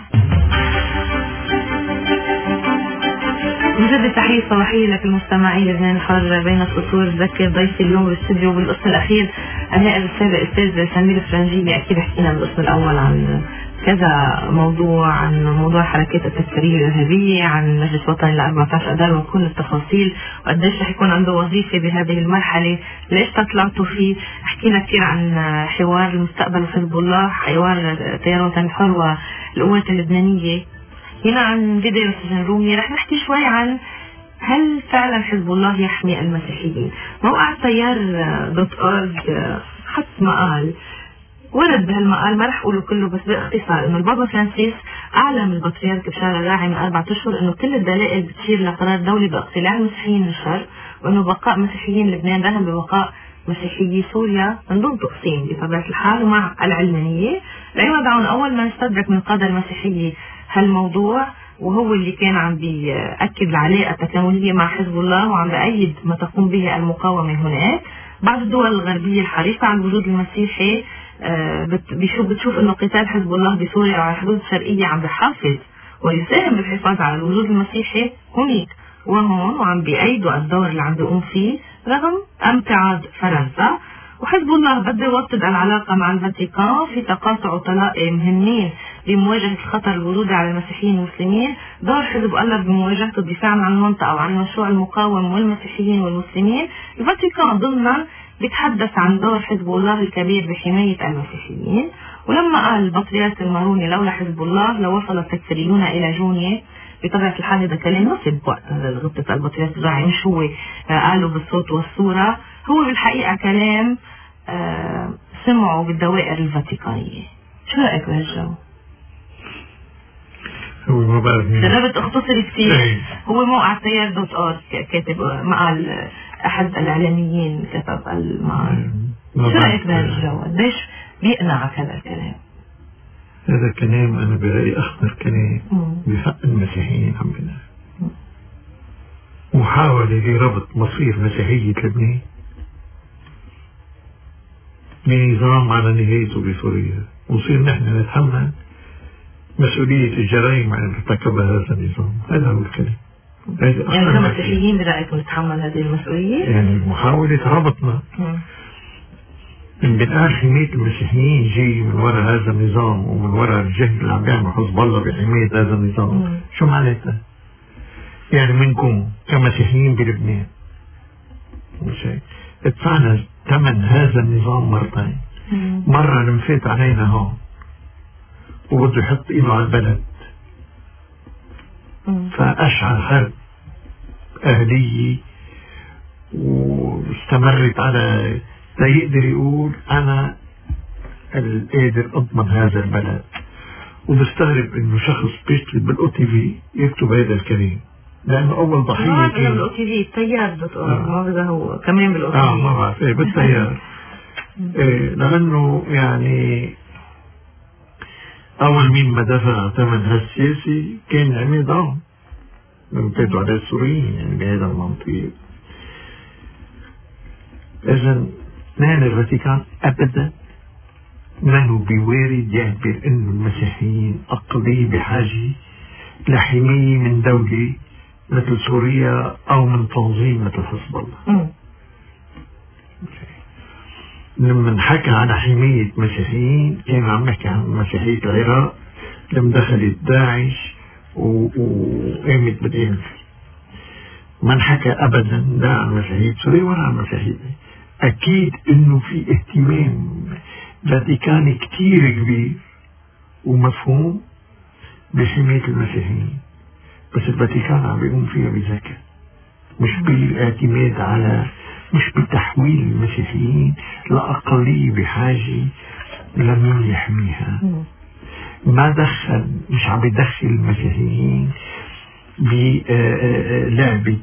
نجدد تحية صباحية لك المستمعين لبنان الحر بين السطور. ذكر ضيفي اليوم بالاستوديو بالقسم الأخير النائب السابق الأستاذ سمير فرنجي. أكيد حكينا بالقسم الأول عن كذا موضوع، عن موضوع حركات التكفيرية الإرهابية، عن مجلس وطني ل 14 أذار وكل التفاصيل، وقديش رح يكون عنده وظيفة بهذه المرحلة، ليش طلعتوا فيه. حكينا كثير عن حوار المستقبل وحزب الله، حوار تيار وطني الحر والقوات اللبنانية، حكينا عن فيديو السجن الرومي. رح نحكي شوي عن هل فعلا حزب الله يحمي المسيحيين. موقع التيار .org حط مقال ورد بهالمقال، ما رح اقوله كله بس باختصار، انه البابا فرانسيس اعلن البطريرك بشارع الراعي من 4 أشهر انه كل الدلائل بتشير لقرار دولي باقتلاع المسيحيين من الشرق، وانه بقاء مسيحيين لبنان رهن ببقاء مسيحيي سوريا من دون تقسيم بطبيعة الحال ومع العلمانية، لا يوضعون اول ما يستدرك من قدر المسيحيي هالموضوع، وهو اللي كان عم بيأكد العلاقة التكاملية مع حزب الله وعم بأيد ما تقوم به المقاومة هناك. بعض الدول الغربية الحريصة على الوجود المسيحي بتشوف انه قتال حزب الله بسوريا وعلى الحدود الشرقية عم بحافظ ويساهم بالحفاظ على الوجود المسيحي هناك وهون، وعم بيأيدوا الدور اللي عم بيقوم فيه رغم امتعاض فرنسا. وحزب الله بده يوطد العلاقة مع الفاتيكان في تقاطع وطلاق مهمين بمواجهة الخطر الوجودي على المسيحيين والمسلمين. دور حزب الله بمواجهة الدفاع عن المنطقة وعن مشروع المقاوم والمسيحيين والمسلمين. الفاتيكان ضمنا بيتحدث عن دور حزب الله الكبير بحماية المسيحيين. ولما قال البطريرك الماروني لولا حزب الله لوصل التكفيريون إلى جونية، بطبيعة الحال هذا كلام نصب وقتها لغبطة البطريرك الراعي، مش هو قالوا بالصوت والصورة، هو بالحقيقة كلام سمعوا بالدوائر الفاتيكانية. شو رأيك بهالجو؟ هو ما بعرف جربت اختصر كثير. هو موقع تيار .org كاتب مقال، أحد الإعلاميين كتب المقال. شو رأيك بهالجو؟ قديش بيقنعك هذا الكلام؟ هذا الكلام أنا برأيي أخطر كلام بحق المسيحيين عمنا. محاولة لربط مصير مسيحية لبنان بنظام على نهايته بسوريا، وصير نحن نتحمل مسؤولية الجرائم اللي ارتكبها هذا النظام. هذا هو الكلام. يعني المسيحيين برأيكم نتحمل هذه المسؤولية؟ يعني محاولة ربطنا من بنقال حماية المسيحيين جاي من وراء هذا النظام ومن وراء الجهد اللي عم بيعمل حزب الله بحماية هذا النظام. شو معناتها؟ يعني منكم كمسيحيين بلبنان ادفعنا ثمن هذا النظام مرتين. مرة نمفيت علينا هون وبده يحط ايده على البلد، فأشعل حرب أهلية واستمرت على لا يقدر يقول أنا قادر أضمن هذا البلد. وبستغرب إنه شخص بيشتغل بالأوتيفي يكتب هذا الكلام، لأنه أول ضحية كان بالأوتيفي التيار هذا هو كمان بالأوتيفي ما بعرف بالتيار لأنه يعني أول مين ما دفع ثمن هالسياسي كان عماد عون ممتدوا على السوريين يعني بهذا المنطق. إذن نحن الفاتيكان أبدا منه بوارد يعبر إنه المسيحيين أقلية بحاجة لحماية من دولة مثل سوريا أو من تنظيم مثل حزب الله. لما نحكى عن حماية مسيحيين كان عم نحكي عن مسيحية العراق لما دخلت داعش وقامت بالإنف. ما نحكى أبدا لا عن مسيحية سوريا ولا عن مسيحية. أكيد إنه في اهتمام فاتيكاني كتير كبير ومفهوم بحماية المسيحيين، بس الفاتيكان عم بيقوم فيها بذكاء، مش بالاعتماد على مش بتحويل المسيحيين لأقلية بحاجة لمن يحميها. ما دخل مش عم يدخل المسيحيين بلعبة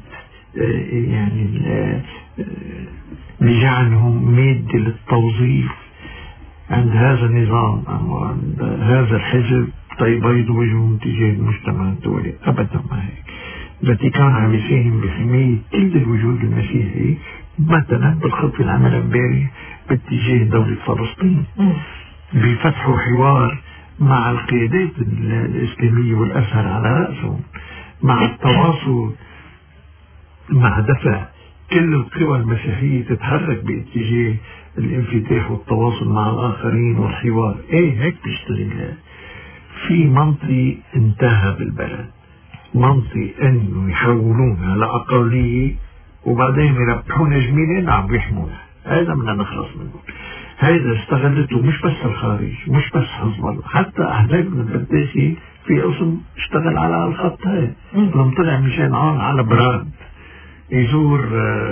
يعني بجعلهم مادة للتوظيف عند هذا النظام أو عند هذا الحزب تيبيض وجههم تجاه المجتمع الدولي. أبدا ما هيك. الفاتيكان عم يساهم بحماية كل الوجود المسيحي، مثلا بالخطة اللي عملها امبارح باتجاه دولة فلسطين، بفتحوا حوار مع القيادات الإسلامية والأزهر على رأسهم، مع التواصل، مع دفع كل القوى المسيحية تتحرك باتجاه الانفتاح والتواصل مع الآخرين والحوار. ايه هيك بيشتغل. في منطقة انتهى بالبلد، منطقة انه يحولونها لأقلية وبعدين يربحون جميلين عم بيحموها. هذا بدنا نخلص منه. هذا استغلته مش بس الخارج، مش بس حزب الله، حتى أحزاب من البداسي في قسم اشتغل على الخط هذا. لما طلع مشان على براد يزور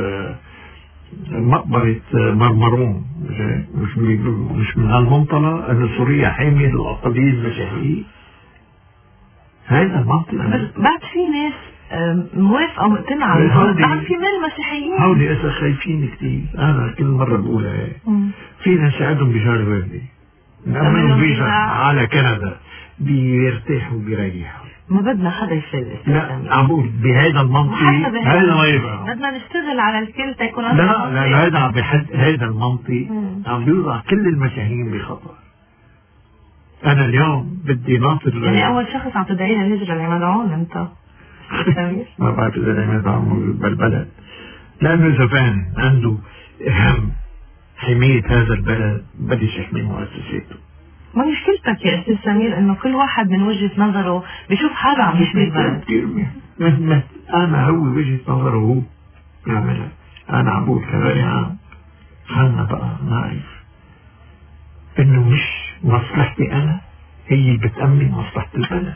مقبرة مرمرون، مش من هالمنطلة أن سوريا حامية للأقلية المسيحية. هذا المنطق. بعد في ناس موافقة ومقتنعة، بعد في من المسيحيين هولي إذا خايفين كتير. أنا كل مرة بقولها فينا نساعدهم بجار الوردي، نعملهم فيزا على كندا بيرتاحوا بيريحوا. ما بدنا حدا يفلس. لا عم بقول بهذا المنطق هذا ما ينفع. بدنا نشتغل على الكل تيكون لا هذا عم بحد هذا المنطق عم بيوضع كل المسيحيين بخطر. أنا اليوم بدي ناطر يعني أول شخص عم تدعينا الهجرة لعماد عون أنت. ما بعرف إذا عماد عون موجود بالبلد، لأنه إذا كان عنده هم حماية هذا البلد بديش يحمي مؤسساته. ما مشكلتك يا أستاذ سمير إنه كل واحد من وجهة نظره بيشوف حاله عم يحمي البلد. أنا هو وجهة نظره هو يعملها. أنا عم بقول كرأي عام خلنا بقى نعرف إنه مش مصلحتي أنا هي اللي بتأمن مصلحة البلد.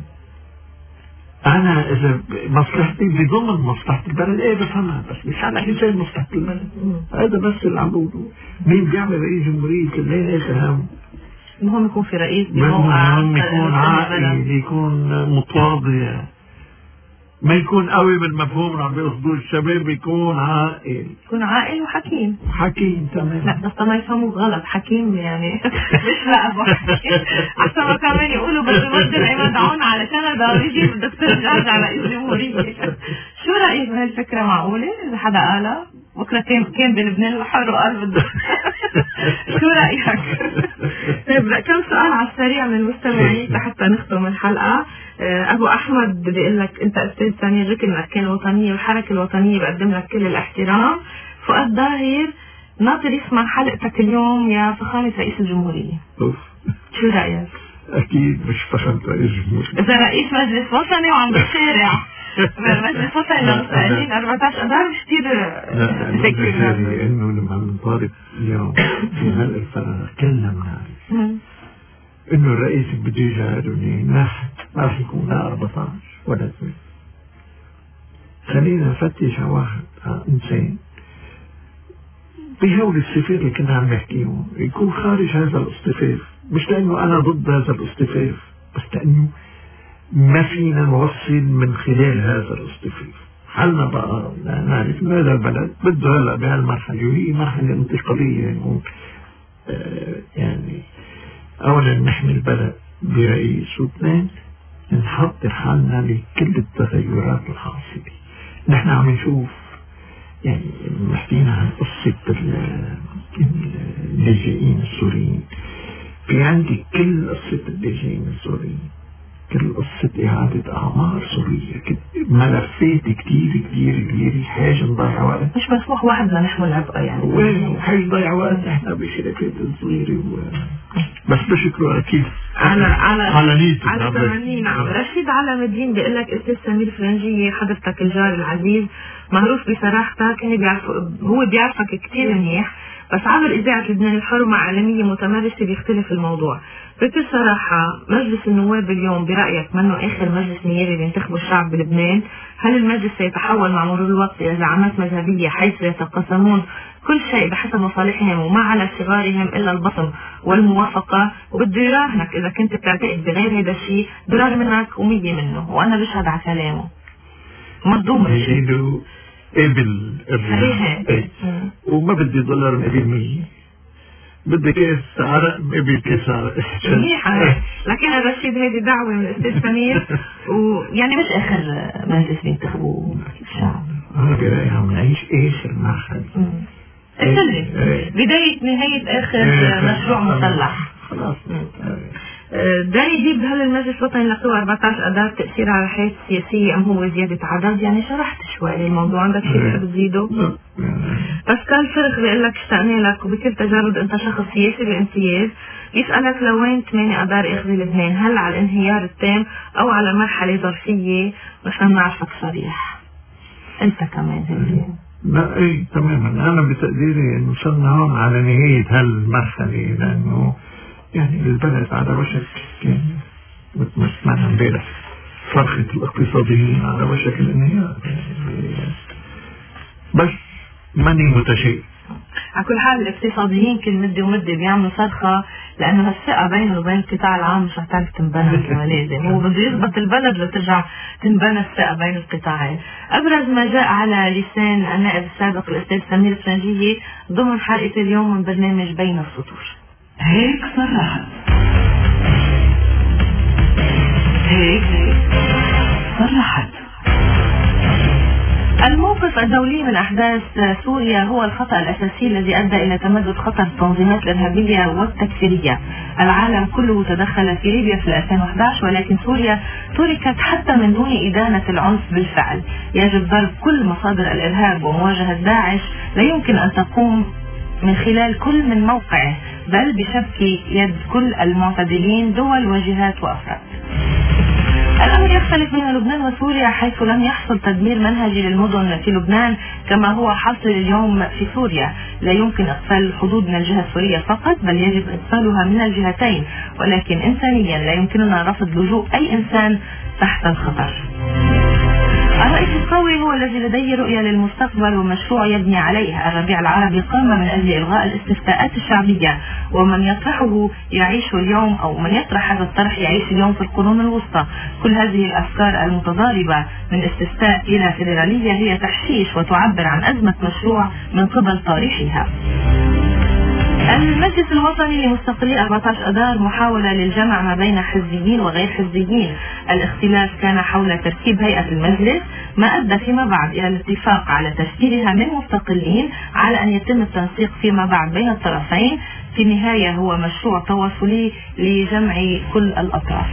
أنا إذا مصلحتي بضمن مصلحة البلد إيه بفهمها، بس مش على حساب مصلحة البلد. هذا بس اللي عم بقوله. مين بيعمل رئيس جمهورية الليل إيش أهم؟ المهم يكون في رئيس بموقع، يكون عاقل، يكون متواضع، ما يكون قوي بالمفهوم اللي عم بيقصدوه الشباب، يكون عاقل. يكون عاقل وحكيم. حكيم تمام. لا بس ما يفهموا غلط، حكيم يعني مش لا ابو حكيم. عشان ما كمان يقولوا بده يودي عماد عون على كندا ويجيب الدكتور جورج على رئيس جمهورية. شو رأيك بهالفكرة؟ معقولة إذا حدا قالها بكرة كان بلبنان الحر وقال بده شو رأيك؟ طيب كم سؤال على السريع من المستمعين حتى نختم الحلقة. أبو أحمد بدي أقول لك أنت أستاذ سمير ركن الأركان الوطنية والحركة الوطنية بقدم لك كل الاحترام. فؤاد ظاهر ناطر يسمع حلقتك اليوم يا فخامة رئيس الجمهورية. شو رأيك؟ أكيد مش فخامة رئيس الجمهورية، إذا رئيس مجلس وطني وعم بالشارع مجلس وطني للمسؤولين 14 أدار مش كتير ذكي. إنه لما بنطالب اليوم في هالفرق كلنا بنعرف إنه الرئيس بده يجي ما راح يكون لا 14 ولا 8. خلينا نفتش على واحد إنسان بهول الصفات اللي كنا عم نحكيهم يكون خارج هذا الاصطفاف، مش لأنه أنا ضد هذا الاصطفاف، بس لأنه ما فينا نوصل من خلال هذا الاصطفاف. حلنا بقى نعرف إن هذا البلد بده هلا بهالمرحلة، وهي مرحلة انتقالية نقول يعني أولا نحمي البلد برئيس، واثنين نحضر حالنا لكل التغيرات الحاصلة. نحن عم نشوف يعني حكينا عن قصة اللاجئين السوريين، في عندي كل قصة اللاجئين السوريين، كل قصة إعادة أعمار سوريا، ملفات كتير حاجة نضيع وقت. مش مسموح واحد ما نحمل عبء يعني حاجة نضيع وقت احنا بشركات الصغيرة بس بشكره أكيد على نيته على تمنين. رشيد على مدين بيقول لك أستاذ سمير فرنجية حضرتك الجار العزيز معروف بصراحتك، هو بيعرفك كتير منيح، بس عبر إذاعة لبنان الحر مع إعلامية متمرسة بيختلف الموضوع. بكل صراحة مجلس النواب اليوم برأيك منه آخر مجلس نيابي بينتخبه الشعب بلبنان؟ هل المجلس سيتحول مع مرور الوقت إلى زعامات مذهبية حيث يتقاسمون كل شيء بحسب مصالحهم وما على صغارهم إلا البصم والموافقة؟ وبده يراهنك إذا كنت بتعتقد بغير هذا الشيء ضرر منك ومية منه، وأنا بشهد على كلامه مصدوم الشيء قبل وما بدي ضلر 100%. بدي كيس عرق بقبل كيس عرق. منيحة. لكن رشيد هيدي دعوة من الأستاذ سمير، ويعني مش آخر مجلس بينتخبوا الشعب. أنا برأيي عم نعيش آخر مرحلة. بداية نهاية آخر مشروع مسلح. خلاص. داني يجيب هل المجلس الوطني لقوى 14 أدار تأثير على الحياة السياسية أم هو زيادة عدد؟ يعني شرحت شوي الموضوع، عندك شيء تحب تزيده؟ باسكال فرخ بيقول لك اشتقنا لك، وبكل تجرد أنت شخص سياسي بامتياز، يسألك لوين 8 أدار إخذي لبنان؟ هل على الانهيار التام أو على مرحلة ظرفية؟ ونحن بنعرفك صريح أنت كمان هيك. لا اي تماما، انا بتقديري انه وصلنا هون على نهاية هالمرحلة، لانه يعني البلد على وشك، يعني مثل ما سمعنا امبارح صرخة الاقتصاديين على وشك الانهيار، بس ماني متشائم. على كل حال الاقتصاديين كل مدة ومدة بيعملوا صرخة، لأنه هالثقة بينه وبين القطاع العام مش هتعرف تنبنى كما لازم، هو بده يضبط البلد لترجع تنبنى الثقة بين القطاعين. أبرز ما جاء على لسان النائب السابق الأستاذ سمير الفرنجية ضمن حلقة اليوم من برنامج بين السطور. هيك صرحت، هيك صرحت. الموقف الدولي من أحداث سوريا هو الخطأ الأساسي الذي أدى إلى تمدد خطر التنظيمات الإرهابية والتكفيرية. العالم كله تدخل في ليبيا في 2011، ولكن سوريا تركت حتى من دون إدانة العنف بالفعل. يجب ضرب كل مصادر الإرهاب ومواجهة داعش، لا يمكن أن تقوم من خلال كل من موقعه، بل بشبك يد كل المعتدلين، دول وجهات وأفراد. الأمر يختلف بين لبنان وسوريا، حيث لم يحصل تدمير منهجي للمدن في لبنان كما هو حاصل اليوم في سوريا. لا يمكن إقفال الحدود من الجهة السورية فقط، بل يجب إقفالها من الجهتين، ولكن إنسانيا لا يمكننا رفض لجوء أي إنسان تحت الخطر. الرئيس القوي هو الذي لديه رؤية للمستقبل ومشروع يبني عليه. الربيع العربي قام من أجل إلغاء الاستفتاءات الشعبية، ومن يطرحه يعيش اليوم، أو من يطرح هذا الطرح يعيش اليوم في القرون الوسطى. كل هذه الأفكار المتضاربة من استفتاء إلى فيدرالية هي تحشيش وتعبر عن أزمة مشروع من قبل طارحها. المجلس الوطني لمستقلي 14 أدار محاولة للجمع ما بين حزبيين وغير حزبيين. الاختلاف كان حول تركيب هيئة المجلس، ما أدى فيما بعد إلى الاتفاق على تشكيلها من مستقلين على أن يتم التنسيق فيما بعد بين الطرفين. في النهاية هو مشروع تواصلي لجمع كل الأطراف.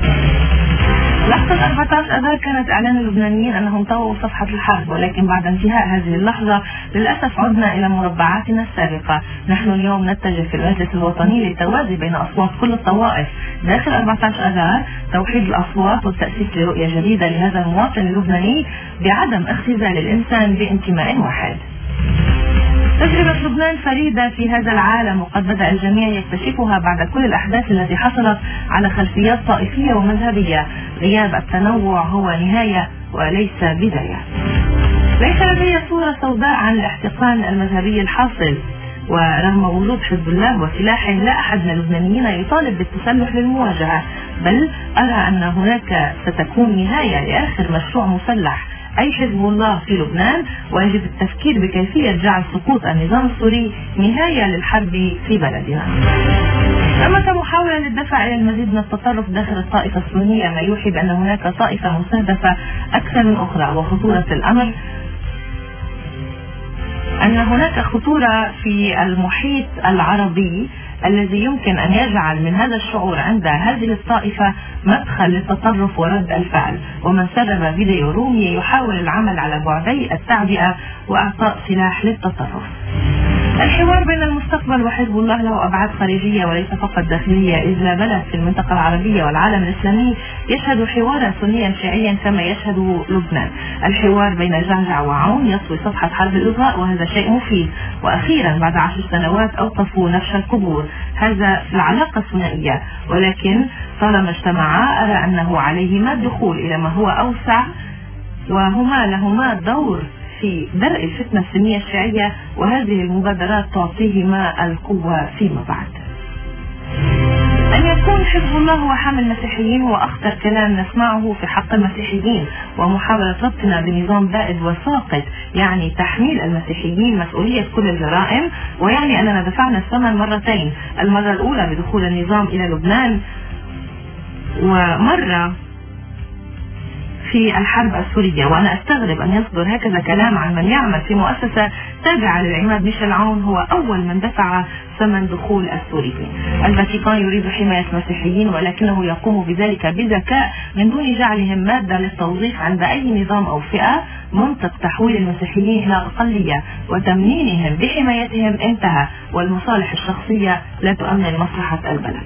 لحظة 14 أذار كانت إعلان اللبنانيين أنهم طووا صفحة الحرب، ولكن بعد انتهاء هذه اللحظة للأسف عدنا إلى مربعاتنا السابقة. نحن اليوم نتجه في المجلس الوطني للتوازي بين أصوات كل الطوائف داخل 14 أذار، توحيد الأصوات والتأسيس لرؤية جديدة لهذا المواطن اللبناني بعدم اختزال الإنسان بانتماء واحد. تجربة لبنان فريدة في هذا العالم، وقد بدأ الجميع يكتشفها بعد كل الأحداث التي حصلت على خلفيات طائفية ومذهبية. غياب التنوع هو نهاية وليس بداية. ليس لدي صورة سوداء عن الاحتقان المذهبي الحاصل، ورغم وجود حزب الله وسلاحه لا أحد من اللبنانيين يطالب بالتسلح للمواجهة، بل أرى أن هناك ستكون نهاية لآخر مشروع مسلح أي حزب الله في لبنان، ويجب التفكير بكيفية جعل سقوط النظام السوري نهاية للحرب في بلدنا. أما كمحاولة للدفع إلى المزيد من التطرف داخل الطائفة السنية، ما يوحي بأن هناك طائفة مستهدفة أكثر من أخرى. وخطورة الأمر أن هناك خطورة في المحيط العربي الذي يمكن أن يجعل من هذا الشعور عند هذه الطائفة مدخل للتطرف ورد الفعل. ومن سرب فيديو رومي يحاول العمل على بعدي التعبئة وإعطاء سلاح للتطرف. الحوار بين المستقبل وحزب الله له أبعاد خارجية وليس فقط داخلية، إذ لا بلد في المنطقة العربية والعالم الإسلامي يشهد حوارا سنيا شيعيا كما يشهد لبنان. الحوار بين جعجع وعون يطوي صفحة حرب الإلغاء، وهذا شيء مفيد. وأخيرا بعد 10 سنوات أوقفوا نفش القبور، هذا العلاقة الثنائية، ولكن طالما اجتمعا أرى أنه عليهما الدخول إلى ما هو أوسع، وهما لهما دور في درء الفتنة السنية الشيعية، وهذه المبادرات تعطيهما القوة فيما بعد. أن يكون حزب الله هو حامل المسيحيين هو أخطر كلام نسمعه في حق المسيحيين، ومحاولة ربطنا بنظام بائد وساقط، يعني تحميل المسيحيين مسؤولية كل الجرائم، ويعني أننا دفعنا الثمن مرتين، المرة الأولى بدخول النظام إلى لبنان، ومرة في الحرب السورية. وأنا أستغرب أن يصدر هكذا كلام عن من يعمل في مؤسسة تابعة للعماد ميشيل عون هو أول من دفع ثمن دخول السوريين. الفاتيكان يريد حماية المسيحيين ولكنه يقوم بذلك بذكاء من دون جعلهم مادة للتوظيف عند أي نظام أو فئة. منطق تحويل المسيحيين إلى أقلية وتمنينهم بحمايتهم انتهى، والمصالح الشخصية لا تؤمن مصلحة البلد.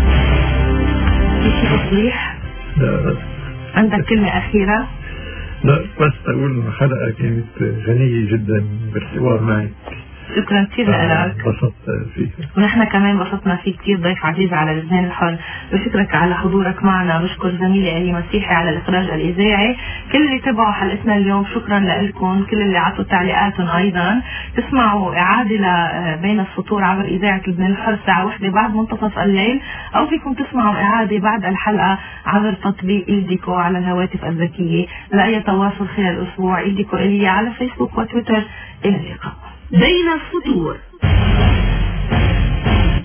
في شيء تصليح؟ لا عندك كلمة أخيرة؟ لا، بس أقول إن الحلقة كانت غنية جدا بالحوار معك. شكرا كثير لك. انبسطت فيها. ونحن كمان انبسطنا فيه كثير، ضيف عزيز على لبنان الحر. بشكرك على حضورك معنا. بشكر زميلي علي مسيحي على الإخراج الإذاعي. كل اللي تابعوا حلقتنا اليوم شكرا لكم. كل اللي عطوا تعليقاتهم أيضا. تسمعوا إعادة بين السطور عبر إذاعة لبنان الحر الساعة 1 بعد منتصف الليل، أو فيكم تسمعوا إعادة بعد الحلقة عبر تطبيق إلديكو على الهواتف الذكية. لأي تواصل خلال الأسبوع إلديكو إلي على فيسبوك وتويتر. إلى اللقاء. بين السطور.